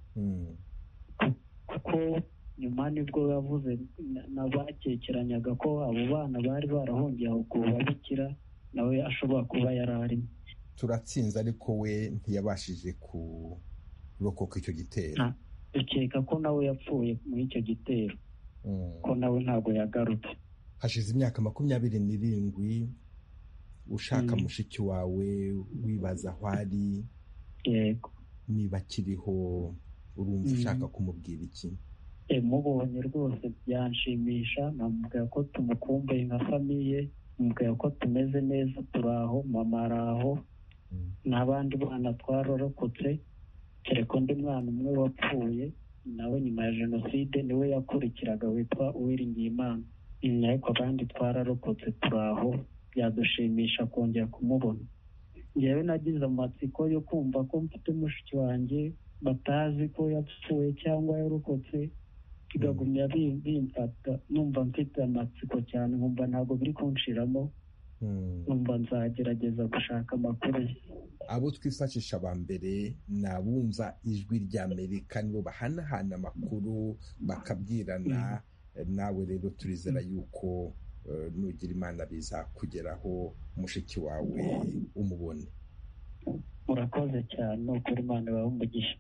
S9: kuko nyuma nibwo yavuze n'abakekeranyaga ko abo bana bari barahungiye aho ku babikira nawe ashobora kuba yari arimo.
S1: Turatsinze ariko we ntiyabashije kurokoka icyo gitero.
S9: Dukeka ko nawe yapfuye muri icyo gitero, ko nawe ntabwo yagarutse.
S1: Hashize imyaka 27 ushaka mushiki wawe, wibaza aho ari.
S9: Yego.
S1: Niba akiriho urumva ushaka kumubwira iki?
S9: Mubonye rwose byanshimisha, namubwira ko tumukumbuye nka famiye, namubwira ko tumeze neza, turaho, mama araho, n'abandi bana twarorokotse, kereka undi mwana umwe wapfuye nawe nyuma ya Jenoside niwe yakurikiraga witwa Uwiringiyimana. Ariko abandi twararokotse, turaho, byadushimisha kongera kumubona. Njyewe nagize amatsiko yo kumva ko mfite mushiki wanjye batazi ko yapfuye cyangwa yarokotse, kigagumya bimfata, numva mfite amatsiko cyane, nkumva ntabwo biri kunshiramo, numva nzagerageza gushaka amakuru.
S1: Abo twifashisha ba mbere ni abumva ijwi ry'Amerika, nibo bahanahana amakuru bakabwirana. Nawe rero turizera yuko nugira Imana bizakugeraho mushiki wawe umubone.
S9: Murakoze cyane, ukuri Imana ibahe umugisha.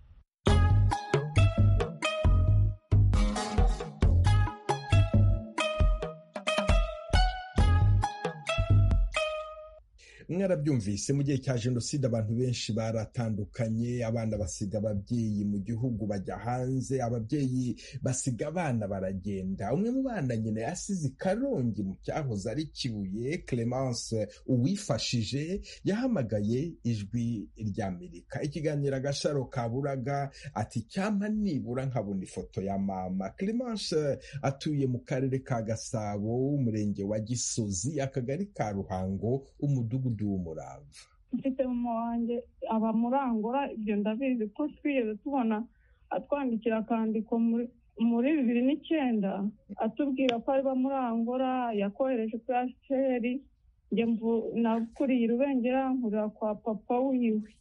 S1: Mwarabyumvise, mu gihe cya Jenoside abantu benshi baratandukanye. Abana basiga ababyeyi mu gihugu bajya hanze, ababyeyi basiga abana baragenda. Umwe mu bana nyine yasize i Karongi mu cyahoze ari Kibuye, Clemence Uwifashije, yahamagaye ijwi ry'Amerika. Ikiganiro Agasaro Kaburaga, ati cyampa nibura nkabona ifoto ya mama. Clemence atuye mu karere ka Gasabo, umurenge wa Gisozi, akagari ka Ruhango, umudugudu w'Umurava.
S6: Mfite mama wanjye aba Murangura, ibyo ndabizi ko twigeze tubona atwandikira akandiko muri 2009 atubwira ko ari Murangura, yakohereje kuri HCR. Njye nakuriye Rubengera, nkurira kwa papa wiwe.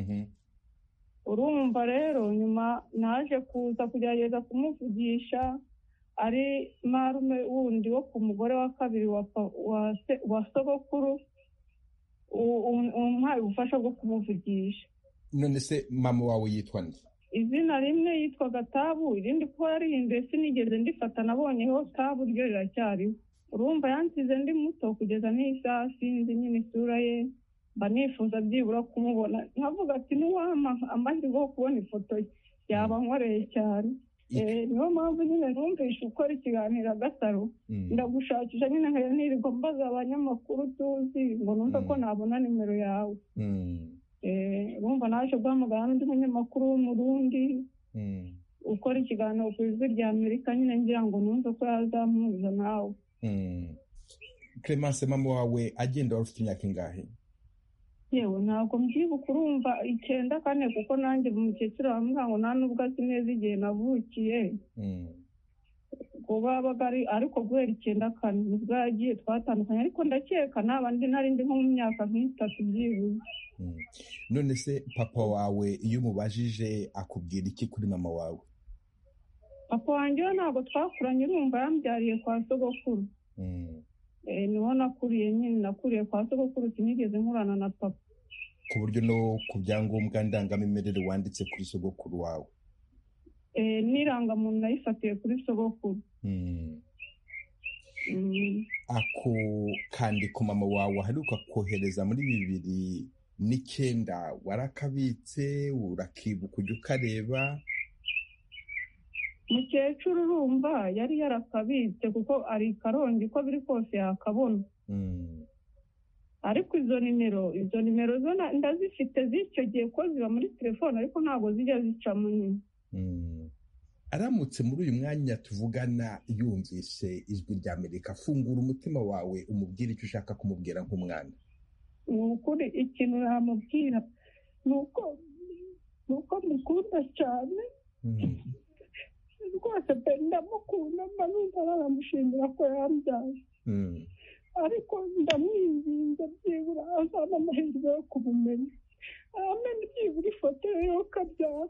S6: Urumva rero nyuma naje kuza kugerageza kumuvugisha, ari marume wundi wo ku mugore wa kabiri wa sogokuru, umuhaye ubufasha bwo kumuvugisha.
S1: None se mama wawe yitwa nde?
S6: Izina rimwe yitwaga Tabu, irindi ko yarihinduye sinigeze ndifata, nabonyeho Tabu ryo riracyariho. Urumva yansize ndi muto kugeza n'isaha sinzi nyine isura ye, mba nifuza byibura kumubona, nkavuga ati n'uwampa amahirwe yo kubona ifoto ye yaba nkoreye cyane. Niyo mpamvu nyine numvishe ukora ikiganiro Agasaro, ndagushakisha nyine nirirwa mbaza abanyamakuru tuzi ngo numve ko nabona nimero yawe. Urumva naje guhamagara n'undi munyamakuru w'Umurundi, ukora ikiganiro ku ijwi rya Amerika nyine ngira ngo numve ko yazampuza nawe.
S1: Clemence, mama wawe agenda wari ufite imyaka ingahe?
S6: Yewe ntabwo mbyibuka, urumva 94 kuko nanjye umukecuru bamubwira ngo nta nubwo azi neza igihe navukiye. Kuba bagari ariko guhera 94 nibwo yagiye twatandukanye, ariko ndakeka n'abandi nari nko mu myaka nk'itatu byibuze.
S1: None se papa wawe iyo umubajije akubwira iki kuri mama wawe?
S6: Papa wanjye ntabwo twakuranye, urumva yambyariye kwa sogokuru. Niho nakuriye nyine, nakuriye kwa sogokuru, sinigeze nkurana na papa.
S1: Ku buryo no ku byangombwa ndangamimerere wanditse kuri sogokuru wawe?
S6: N'irangamuntu nayifatiye kuri sogokuru.
S1: Ako kandiko mama wawe aheruka kohereza muri 2009 warakabitse urakibuka ujya ukareba?
S6: Mukecuru urumva yari yarakabitse kuko ari Karongi, ko biri kose yakabona. Ariko izo nimero zo ndazifite z'icyo gihe ko ziba muri telefone, ariko ntabwo zijya zicamo nyine.
S1: Aramutse muri uyu mwanya tuvugana yumvise ijwi rya Amerika, fungura umutima wawe umubwire icyo ushaka kumubwira nk'umwana.
S6: Ukuri ikintu namubwira nuko mukunda cyane. Rwose pe ndamukunda, mba numva naramushimira ko yambyaye. Ariko ndamwinginze byibura azana amahirwe yo kumumenya, amenya byibura ifoto yo kabyara.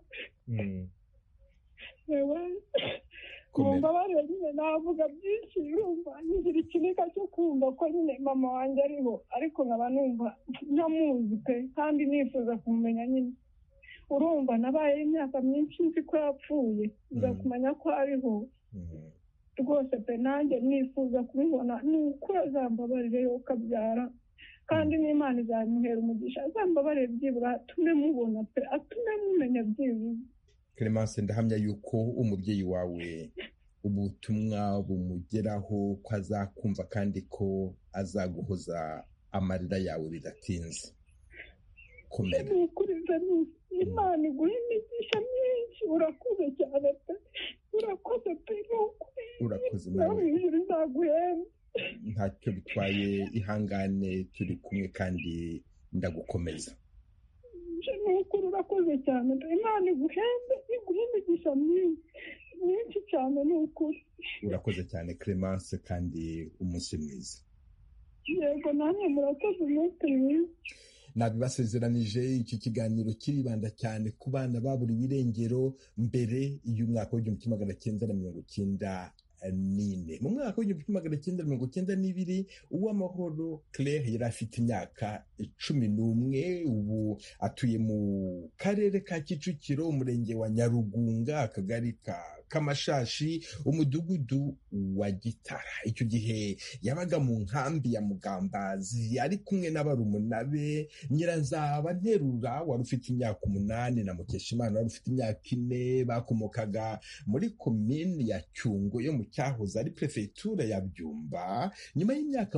S6: Mumbabarire nyine navuga byinshi, urumva ngira ikiniga cyo kumva ko nyine mama wanjye ariho, ariko nkaba numva ntamuzi pe kandi nifuza kumumenya nyine. Urumva nabaye imyaka myinshi nzi ko yapfuye, nza kumenya ko ariho. Rwose pe nanjye nifuza kumubona, ni uko azambabarire yo kabyara, kandi n'Imana izamuhera umugisha, azambabarire byibura atume mubona pe, atume mumenya byibura.
S1: Clemence, ndahamya yuko umubyeyi wawe ubutumwa bumugeraho, ko azakumva kandi ko azaguhoza amarira yawe bidatinze. Komera.
S6: Imana iguhe imigisha myinshi, urakoze cyane pe, urakoze pe,
S1: urakoze nawe. Ntacyo bitwaye, ihangane, turi kumwe kandi ndagukomeza.
S6: Nukuri urakoze cyane, Imana iguhembe, iguhe imigisha myinshi cyane, nukuri.
S1: Urakoze cyane Clemence, kandi umunsi mwiza.
S6: Yego namwe murakoze, umunsi mwiza.
S1: Nabibasezeranije, iki kiganiro kiribanda cyane ku bana baburiwe irengero mbere y'umwaka w'1994. Mu mwaka w'1992 Uwamahoro Claire yari afite imyaka 11. Ubu atuye mu karere ka Kicukiro, umurenge wa Nyarugunga, akagari ka Kamashashi, umudugudu wa Gitara. Icyo gihe yabaga mu nkambi ya Mugambazi ari kumwe n'abarumuna be, Nyiranzaba Nterura wari ufite imyaka 8 na Mukeshimana wari ufite imyaka 4. Bakomokaga muri komini ya Cyungo yo mu cyahoze ari prefetura ya Byumba. Nyuma y'imyaka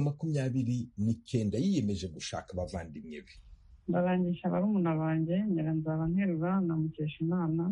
S1: 29 yiyemeje gushaka abavandimwe be.
S6: Barangisha barumuna banjye Nyiranzaba Nterura na Mukeshimana,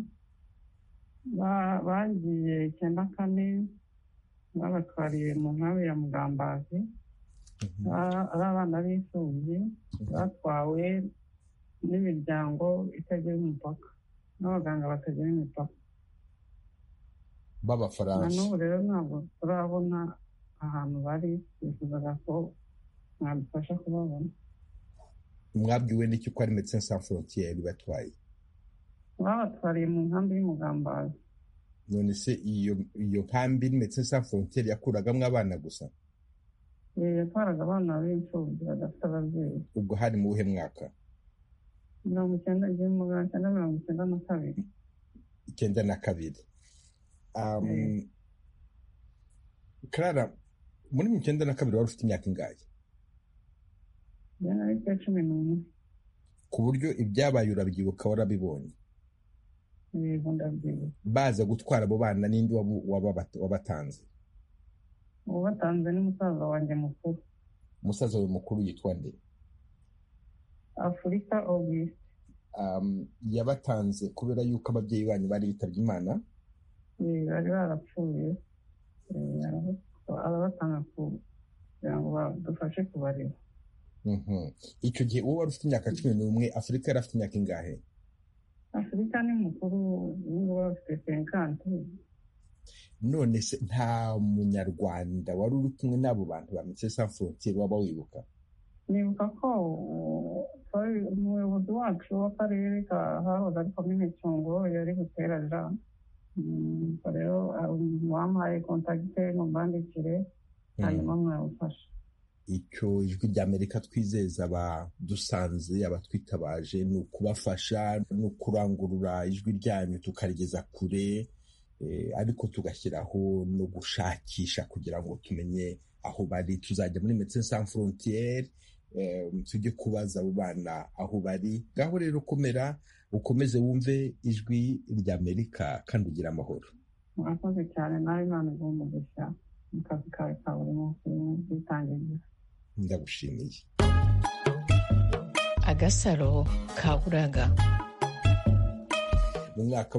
S6: bagiye 94 babatwariye mu nkambi ya Mugambazi. Ari abana b'imfubyi batwawe n'imiryango itagira umupaka n'abaganga batagira imipaka
S1: b'Abafaransa.
S6: N'ubu rero ntabwo turabona ahantu bari, twifuzaga ko mwadufasha kubabona.
S1: Mwabwiwe n'iki ko ari Médecins Sans Frontières batwaye?
S6: Babatwariye mu nkambi y'Umugambazi.
S1: None se iyo nkambi Médecins Sans Frontières yakuragamo abana gusa?
S6: Yatwaraga abana b'imfubyi badafite ababyeyi.
S1: Ubwo hari mu buhe mwaka?
S6: 1992.
S1: 92. Clara, muri 92 wari ufite imyaka ingahe?
S6: Yari 11.
S1: Ku buryo ibyabaye urabyibuka, warabibonye?
S6: Yego ndabyibuka.
S1: Baza gutwara abo bana, n'indi wabatanze?
S6: Ubatanze ni musaza wanjye mukuru.
S1: Musaza we mukuru yitwa nde?
S6: Afurika Auguste.
S1: Yabatanze kubera yuko ababyeyi banyu bari bitabye Imana?
S6: bari barapfuye arabatanga kugira ngo badufashe kubareba.
S1: Icyo gihe wowe wari ufite imyaka 11, Afurika yari afite imyaka ingahe?
S6: Afurika ni mukuru, ubu bafite 50.
S1: None se nta munyarwanda wari uri kumwe n'abo bantu ba Médecins Sans Frontières waba wibuka?
S6: Nibuka ko umuyobozi wacu w'akarere ka hahoze ari komine Cyungo yari gutera rero wampaye kontakite ngo mbandikire hanyuma mwawufasha.
S1: Icyo ijwi ry'Amerika twizeza abadusanze abatwitabaje ni ukubafasha no kurangurura ijwi ryanyu tukarigeza kure, ariko tugashyiraho no gushakisha kugira ngo tumenye aho bari. Tuzajya muri Médecins Sans Frontières tujye kubaza abo bana aho bari. Ngaho rero komera, ukomeze wumve ijwi ry'Amerika kandi ugira amahoro.
S6: Murakoze cyane, nawe Imana iguhe umugisha mu kazi kawe ka buri munsi witangiye.
S1: Ndagushimiye.
S5: Agasaro kaburaga.
S1: Mu mwaka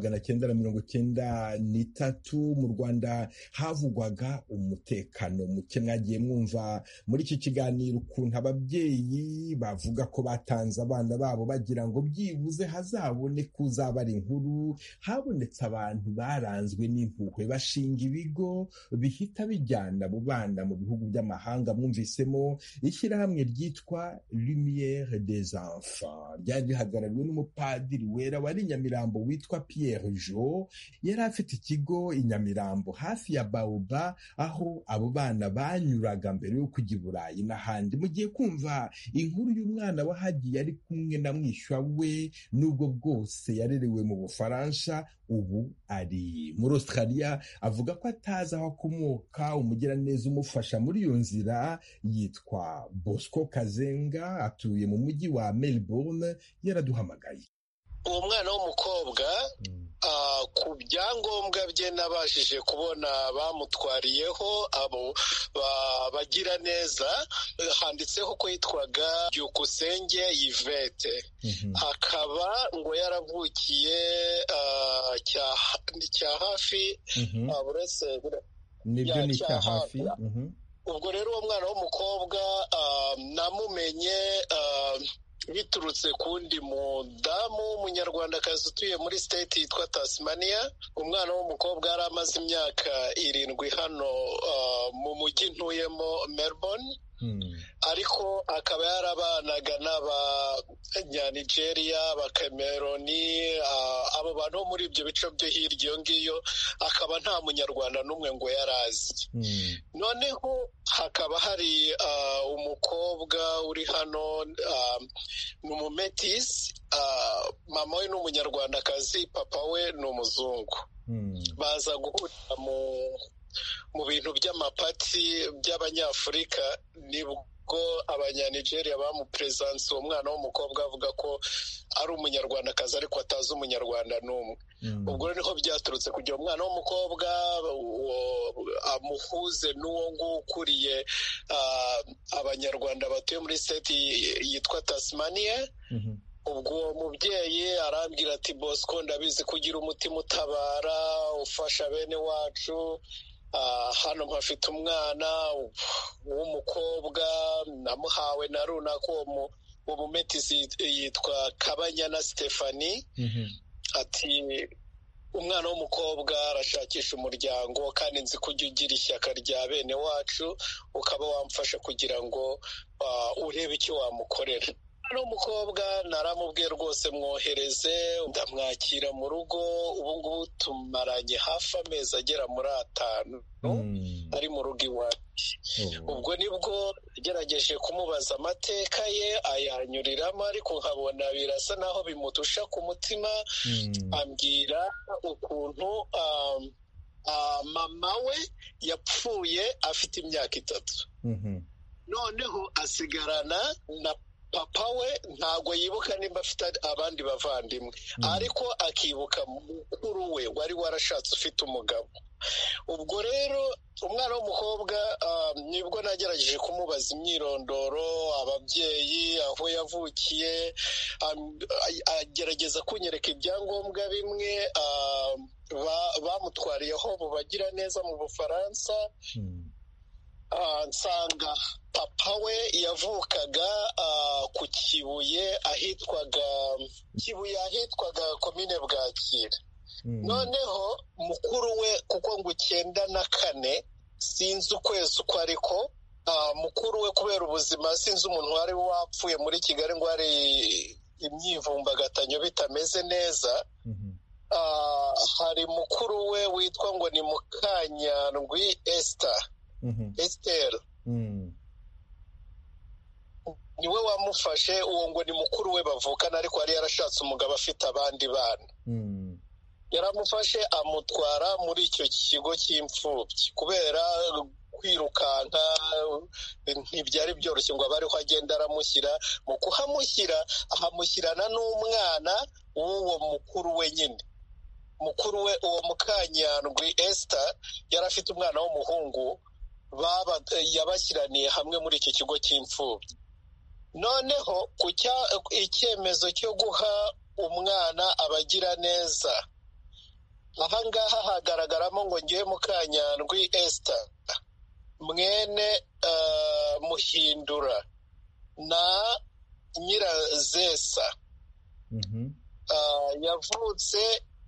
S1: w'1993 mu Rwanda havugwaga umutekano muke. Mwagiye mwumva muri iki kiganiro ukuntu ababyeyi bavuga ko batanze abana babo bagira ngo byibuze hazabone kuzabara inkuru. Habonetse abantu baranzwe n'impuhwe bashinga ibigo bihita bijyana abo bana mu bihugu by'amahanga. Mwumvisemo ishyirahamwe ryitwa Lumière des Enfants, ryari rihagarariwe n'umupadiri wera wari Nyamirambo witwa Pierre Jo. Yari afite ikigo i Nyamirambo hafi ya Baoba, aho abo bana banyuraga mbere yo kujya i Burayi n'ahandi. Mugiye kumva inkuru y'umwana wahagiye ari kumwe na mwishywa we, nubwo bwose yarerewe mu Bufaransa, ubu ari muri Australia. Avuga ko atazi aho akomoka. Umugiraneza umufasha muri iyo nzira yitwa Bosco Kazenga, atuye mu mujyi wa Melbourne. Yaraduhamagaye.
S10: Uwo mwana w'umukobwa ku byangombwa bye nabashije kubona bamutwariyeho abo bagira neza, handitseho ko yitwaga Byukusenge Yvette. Akaba ngo yaravukiye cya hafi,
S1: nibyo ni cya hafi.
S10: Ubwo rero uwo mwana w'umukobwa namumenye biturutse kundi mudamu w'umunyarwandakazi utuye muri state yitwa Tasmania. Umwana w'umukobwa yari amaze imyaka 7 hano mu mujyi ntuyemo Melbourne, ariko akaba yarabanaga n'abanyanigeria, abakameroni, abo bantu bo muri ibyo bice byo hirya iyo ngiyo. Akaba nta munyarwanda n'umwe ngo yarazi. Noneho hakaba hari umukobwa uri hano, ni umumetisi. Mama we ni umunyarwandakazi, papa we ni umuzungu. Baza guhurira mu bintu by'amapati by'abanyafurika, nibwo abanyanigeria bamupresanse uwo mwana w'umukobwa avuga ko ari umunyarwandakazi ariko atazi umunyarwanda n'umwe. Ubwo niho byaturutse kugira umwana w'umukobwa amuhuze n'uwo nguwo ukuriye abanyarwanda batuye muri state yitwa Tasmania. Ubwo uwo mubyeyi arambwira ati, Bosco, ndabizi kugira umutima utabara ufasha bene wacu. Hano mpafite umwana w'umukobwa namuhawe na runaka. Uwo mumetisi yitwa Kabanyana Stephanie. Ati, umwana w'umukobwa arashakisha umuryango kandi nzi ko ujya ugira ishyaka rya bene wacu, ukaba wamfasha kugira ngo urebe icyo wamukorera. Umukobwa naramubwiye rwose mwohereze, ndamwakira mu rugo. Ubu ngubu tumaranye hafi amezi agera muri 5 ari mu rugo iwacu. Ubwo nibwo gerageje kumubaza amateka ye, ayanyuriramo, ariko nkabona birasa naho bimutusha ku mutima. Ambwira ukuntu mama we yapfuye afite imyaka 3, noneho asigarana na papa we. Ntabwo yibuka nimba afite abandi bavandimwe, ariko akibuka mukuru we wari warashatse ufite umugabo. Ubwo rero umwana w'umukobwa nibwo nagerageje kumubaza imyirondoro, ababyeyi, aho yavukiye. Agerageza kunyereka ibyangombwa bimwe bamutwariyeho mu bagira neza mu Bufaransa. Nsanga papa we yavukaga ku Kibuye ahitwaga komine Bwakira. Noneho mukuru we kuko ngo 94 sinzi ukwezi uko ariko mukuru we kubera ubuzima sinzi umuntu wari wapfuye muri Kigali ngo ari imyivumbagatanyo bitameze neza. Hari mukuru we witwa ngo ni Mukanyandwi Esther niwe wamufashe. Uwo ngo ni mukuru we bavukana ariko yari yarashatse umugabo afite abandi bana. Yaramufashe amutwara muri icyo kigo cy'imfubyi kubera kwirukanka ntibyari byoroshye ngo abe ariho agenda aramushyira. Mu kuhamushyira ahamushyirana n'umwana w'uwo mukuru we nyine. Mukuru we uwo Mukanyandwi Esther yari afite umwana w'umuhungu yabashyiraniye hamwe muri icyo kigo cy'imfubyi. Noneho icyemezo cyo guha umwana abagira neza ahangaha hagaragaramo ngo ngiye Mukanyandwi Esther mwene Muhindura na Nyirazesa. Yavutse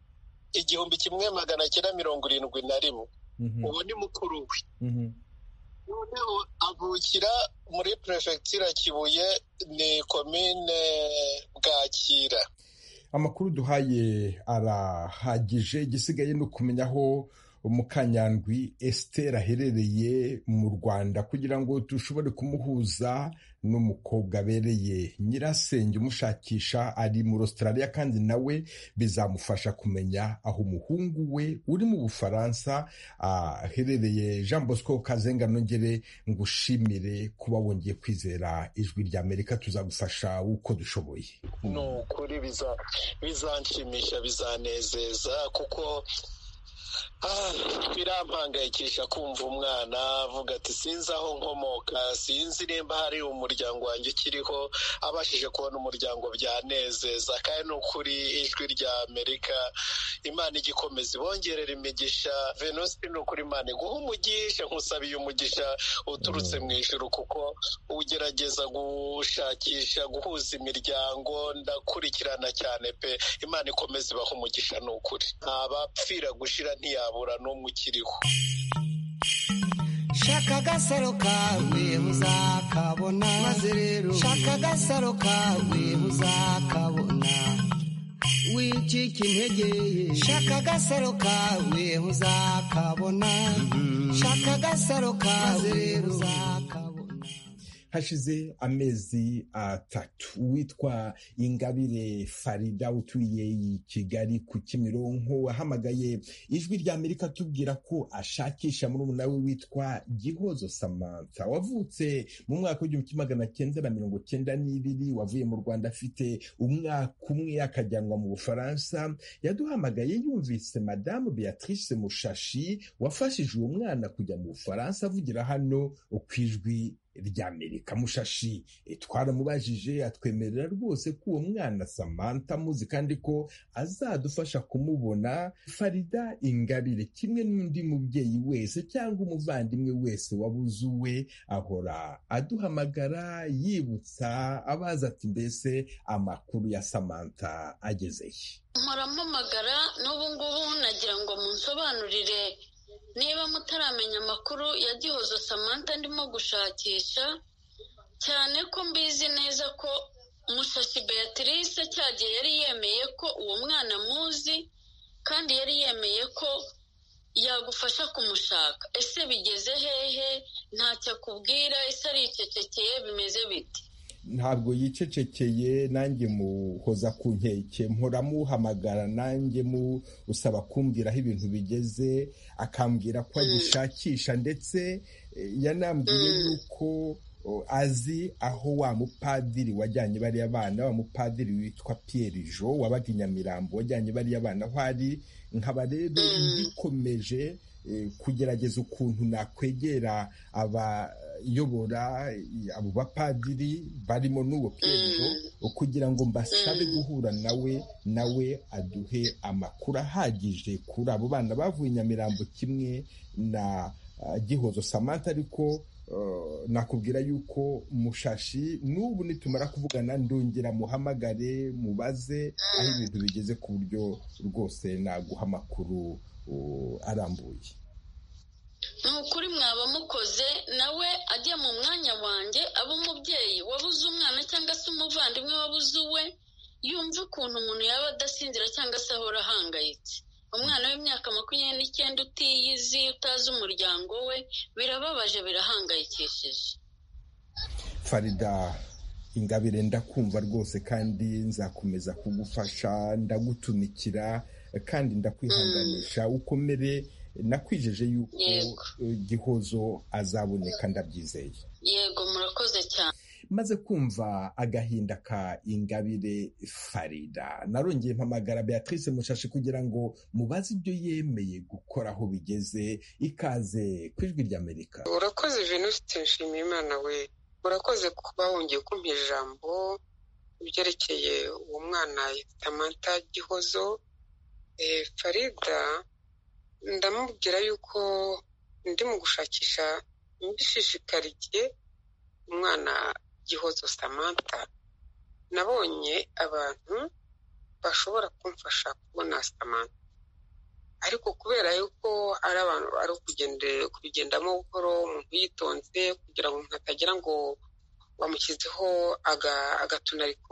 S10: 1971. Uwo ni mukuru we. Noneho avukira muri Prefecture Kibuye ni komine Bwakira.
S1: Amakuru duhaye arahagije, igisigaye no kumenya aho Mukanyandwi Esther aherereye mu Rwanda kugira ngo dushobore kumuhuza n'umukobwa abereye nyirasenge umushakisha ari muri Australia, kandi nawe bizamufasha kumenya aho umuhungu we uri mu Bufaransa aherereye. Jean Bosco Kazenga, nongere ngushimire kuba wongeye kwizera Ijwi ry'Amerika. Tuzagufasha uko dushoboye.
S10: No kuri bizanshimisha bizanezeza kuko birampangayikisha kumva umwana avuga ati sinzi aho nkomoka, sinzi nimba hari umuryango wanjye ukiriho. Abashije kubona umuryango byanezeza, kandi ni ukuri Ijwi ry'Amerika Imana igikomeza ibongerera imigisha. Venuste, ni ukuri Imana iguha umugisha, nkusabiye umugisha uturutse mu ijuru kuko ugerageza gushakisha guhuza imiryango. Ndakurikirana cyane pe. Imana ikomeza ibaha umugisha. Ni ukuri ntabapfira gushira ntiyabura n'umwe ukiriho.
S3: Shaka agasaro kawe uzakabona, maze rero shaka agasaro kawe uzakabona. Wicika intege, shaka agasaro kawe uzakabona. Shaka agasaro kawe uzakabona.
S1: Hashize amezi 3 witwa Ingabire Farida utuye i Kigali ku Kimironko ahamagaye Ijwi ry'Amerika tubwira ko ashakisha murumuna we witwa Gihozo Samantha wavutse mu mwaka w'1992, wavuye mu Rwanda afite umwaka umwe akajyanwa mu Bufaransa. Yaduhamagaye yumvise Madame Beatrice Mushashi wafashije uwo mwana kujya mu Bufaransa avugira hano ku Ijwi ry'Amerika. Mushashi twaramubajije atwemerera rwose ko uwo mwana Samantha muzi kandi ko azadufasha kumubona. Farida Ingabire kimwe n'undi mubyeyi wese cyangwa umuvandimwe wese wabuze uwe ahora aduhamagara yibutsa abaza ati mbese amakuru ya Samantha agezeye.
S8: Mpamagara n'ubu ngubu nagira ngo munsobanurire niba mutaramenya amakuru ya Gihozo Samantha ndimo gushakisha, cyane ko mbizi neza ko Mushashi Beatrice cyagiye yari yemeye ko uwo mwana muzi, kandi yari yemeye ko yagufasha kumushaka. Ese bigeze hehe? Ntacyo akubwira? Ese aricecekeye? Bimeze biti?
S1: Ntabwo yicecekeye, nanjye muhoza ku nkeke, mpora muhamagara nanjye usaba kumbwira aho ibintu bigeze, akambwira ko agishakisha, ndetse yanambwiye yuko azi aho wa mupadiri wajyanye bariya bana, wa mupadiri witwa Pierre Jo wabaga i Nyamirambo wajyanye bariya bana aho ari. Nkaba rero bikomeje kugerageza ukuntu nakwegera yobora abo bapadiri barimo n'uwo Pedro kugira ngo mbasabe guhura nawe aduhe amakuru ahagije kuri abo bana bavuye Nyamirambo kimwe na Gihozo Samantha. Ariko nakubwira yuko Mushashi n'ubu nitumara kuvugana ndongera muhamagare mubaze aho ibintu bigeze ku buryo rwose naguha amakuru arambuye.
S11: ni ukuri mwaba mukoze nawe ajya mu mwanya wanjye aba umubyeyi wabuze umwana cyangwa se umuvandimwe wabuze uwe, yumva ukuntu umuntu yaba adasinzira cyangwa se ahora ahangayitse. Umwana w'imyaka 29 utiyizi utazi umuryango we, birababaje birahangayikishije.
S1: Farida Ingabire, ndakumva rwose kandi nzakomeza kugufasha, ndagutumikira kandi ndakwihanganisha. Ukomere, nakwijeje yuko Gihozo azaboneka, ndabyizeye.
S11: Yego, murakoze cyane.
S1: Maze kumva agahinda ka Ingabire Farida, narongeye mpamagara Beatrice Mushashi kugira ngo mubaze ibyo yemeye gukora aho bigeze. Ikaze ku Ijwi ry'Amerika.
S12: Urakoze Venuste Nshimiyimana we, urakoze kuba wongeye kumpa ijambo ibyerekeye uwo mwana Samantha Gihozo. Farida ndamubwira yuko ndi mu gushakisha mbishishikariye umwana Gihozo Samantha. Nabonye abantu bashobora kumfasha kubona Samantha, ariko kubera yuko ari abantu ari kubigendamo buhoro, umuntu yitonze kugira ngo umuntu atagira ngo bamushyizeho agatunariko.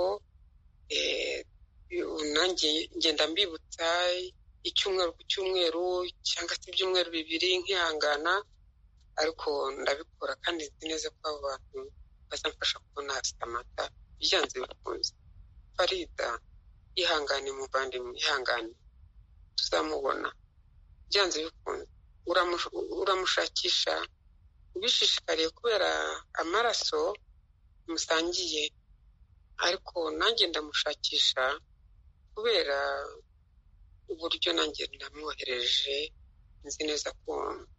S12: Nanjye ngenda mbibutsa icyumweru ku cyumweru cyangwa se ibyumweru bibiri nkihangana, ariko ndabikora kandi nzi neza ko abo bantu bazamfasha kubona Samantha byanze bikunze. Farida, ihangane muvandimwe, ihangane, tuzamubona byanze bikunze. Uramushakisha ubishishikariye kubera amaraso musangiye, ariko nanjye ndamushakisha kubera uburyo nanjye ndamwohereje. Nzi neza ko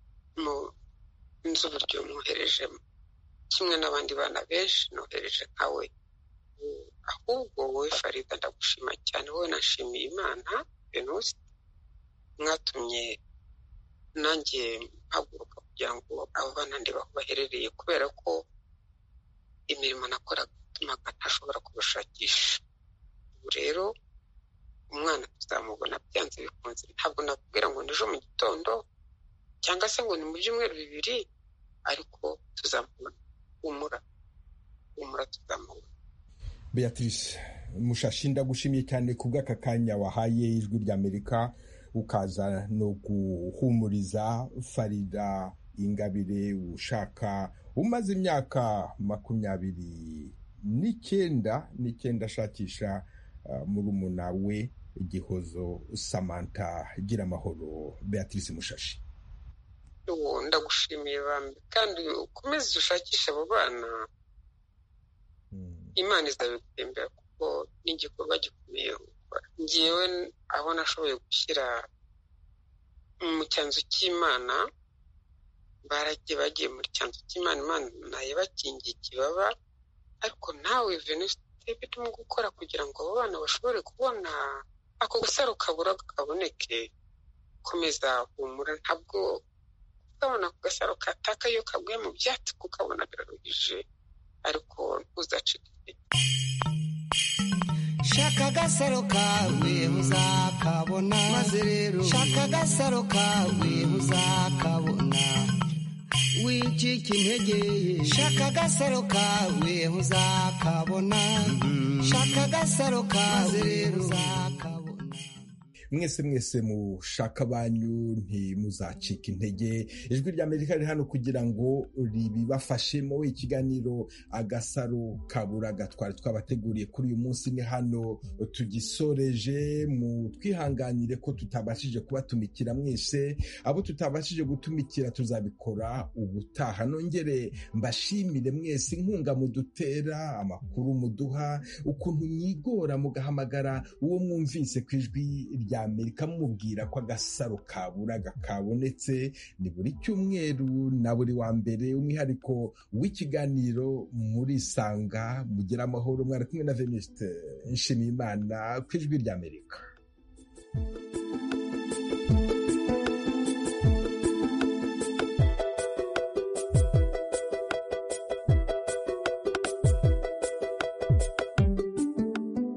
S12: nzi uburyo mwoherejemo, kimwe n'abandi bana benshi nohereje nkawe. Ahubwo wowe Farida ndagushima cyane, wowe nashimiye Imana Venuste, mwatumye nanjye mpaguruka kugira ngo abo bana ndeba aho baherereye, kubera ko imirimo nakoraga itumaga ntashobora kubashakisha. Ubu rero umwana tuzamubona byanze bikunze. Ntabwo nakubwira ngo ejo mu gitondo cyangwa se ngo ni mu byumweru bibiri, ariko tuzamubona. Umura tuzamubona.
S1: Beatrice Mushashi, ndagushimiye cyane ku bw'aka kanya wahaye Ijwi ry'Amerika, ukaza no guhumuriza Farida Ingabire ushaka, umaze imyaka 29 ashakisha murumuna we Gihozo Samantha. Gira amahoro Beatrice Mushashi.
S12: Ndagushimiye bambi, kandi ukomeze ushakisha abo bana. Imana izabitembera kuko n'igikorwa gikomeye gukora. Ngewe aho nashoboye gushyira mu cyanzu cy'Imana, bagiye muri cyanzu cy'Imana, Imana yabakingiye ikibaba. Ariko nawe Venuste, birimo gukora kugira ngo abo bana bashobore kubona ako gasaro kabura kaboneke. Komeza humura, ntabwo ukabona ako gasaro kataka iyo kaguye mu byatsi kukabona biraruhije, ariko ntuzacike intege.
S3: Shaka agasaro kawe uzakabona, maze rero shaka agasaro kawe uzakabona, wicika intege. Shaka agasaro kawe uzakabona, shaka agasaro kawe rero uzakabona.
S1: Mwese mushaka banyu ntimuzacika intege. Ijwi ry'Amerika riri hano kugira ngo ribibafashemo. Ikiganiro Agasaro Kaburaga twari twabateguriye kuri uyu munsi ni hano tugisoreje. Mu twihanganire ko tutabashije kubatumikira mwese, abo tutabashije gutumikira tuzabikora ubutaha. Nongere mbashimire mwese inkunga mudutera, amakuru muduha, ukuntu mwigora mugahamagara uwo mwumvise ku Ijwi rya ry'Amerika mubwira ko agasaro kaburaga kabonetse. Ni buri cyumweru na buri wa mbere, umwihariko w'ikiganiro Murisanga. Mugira amahoro. Mwari kumwe na Venuste Nshimiyimana ku Ijwi ry'Amerika.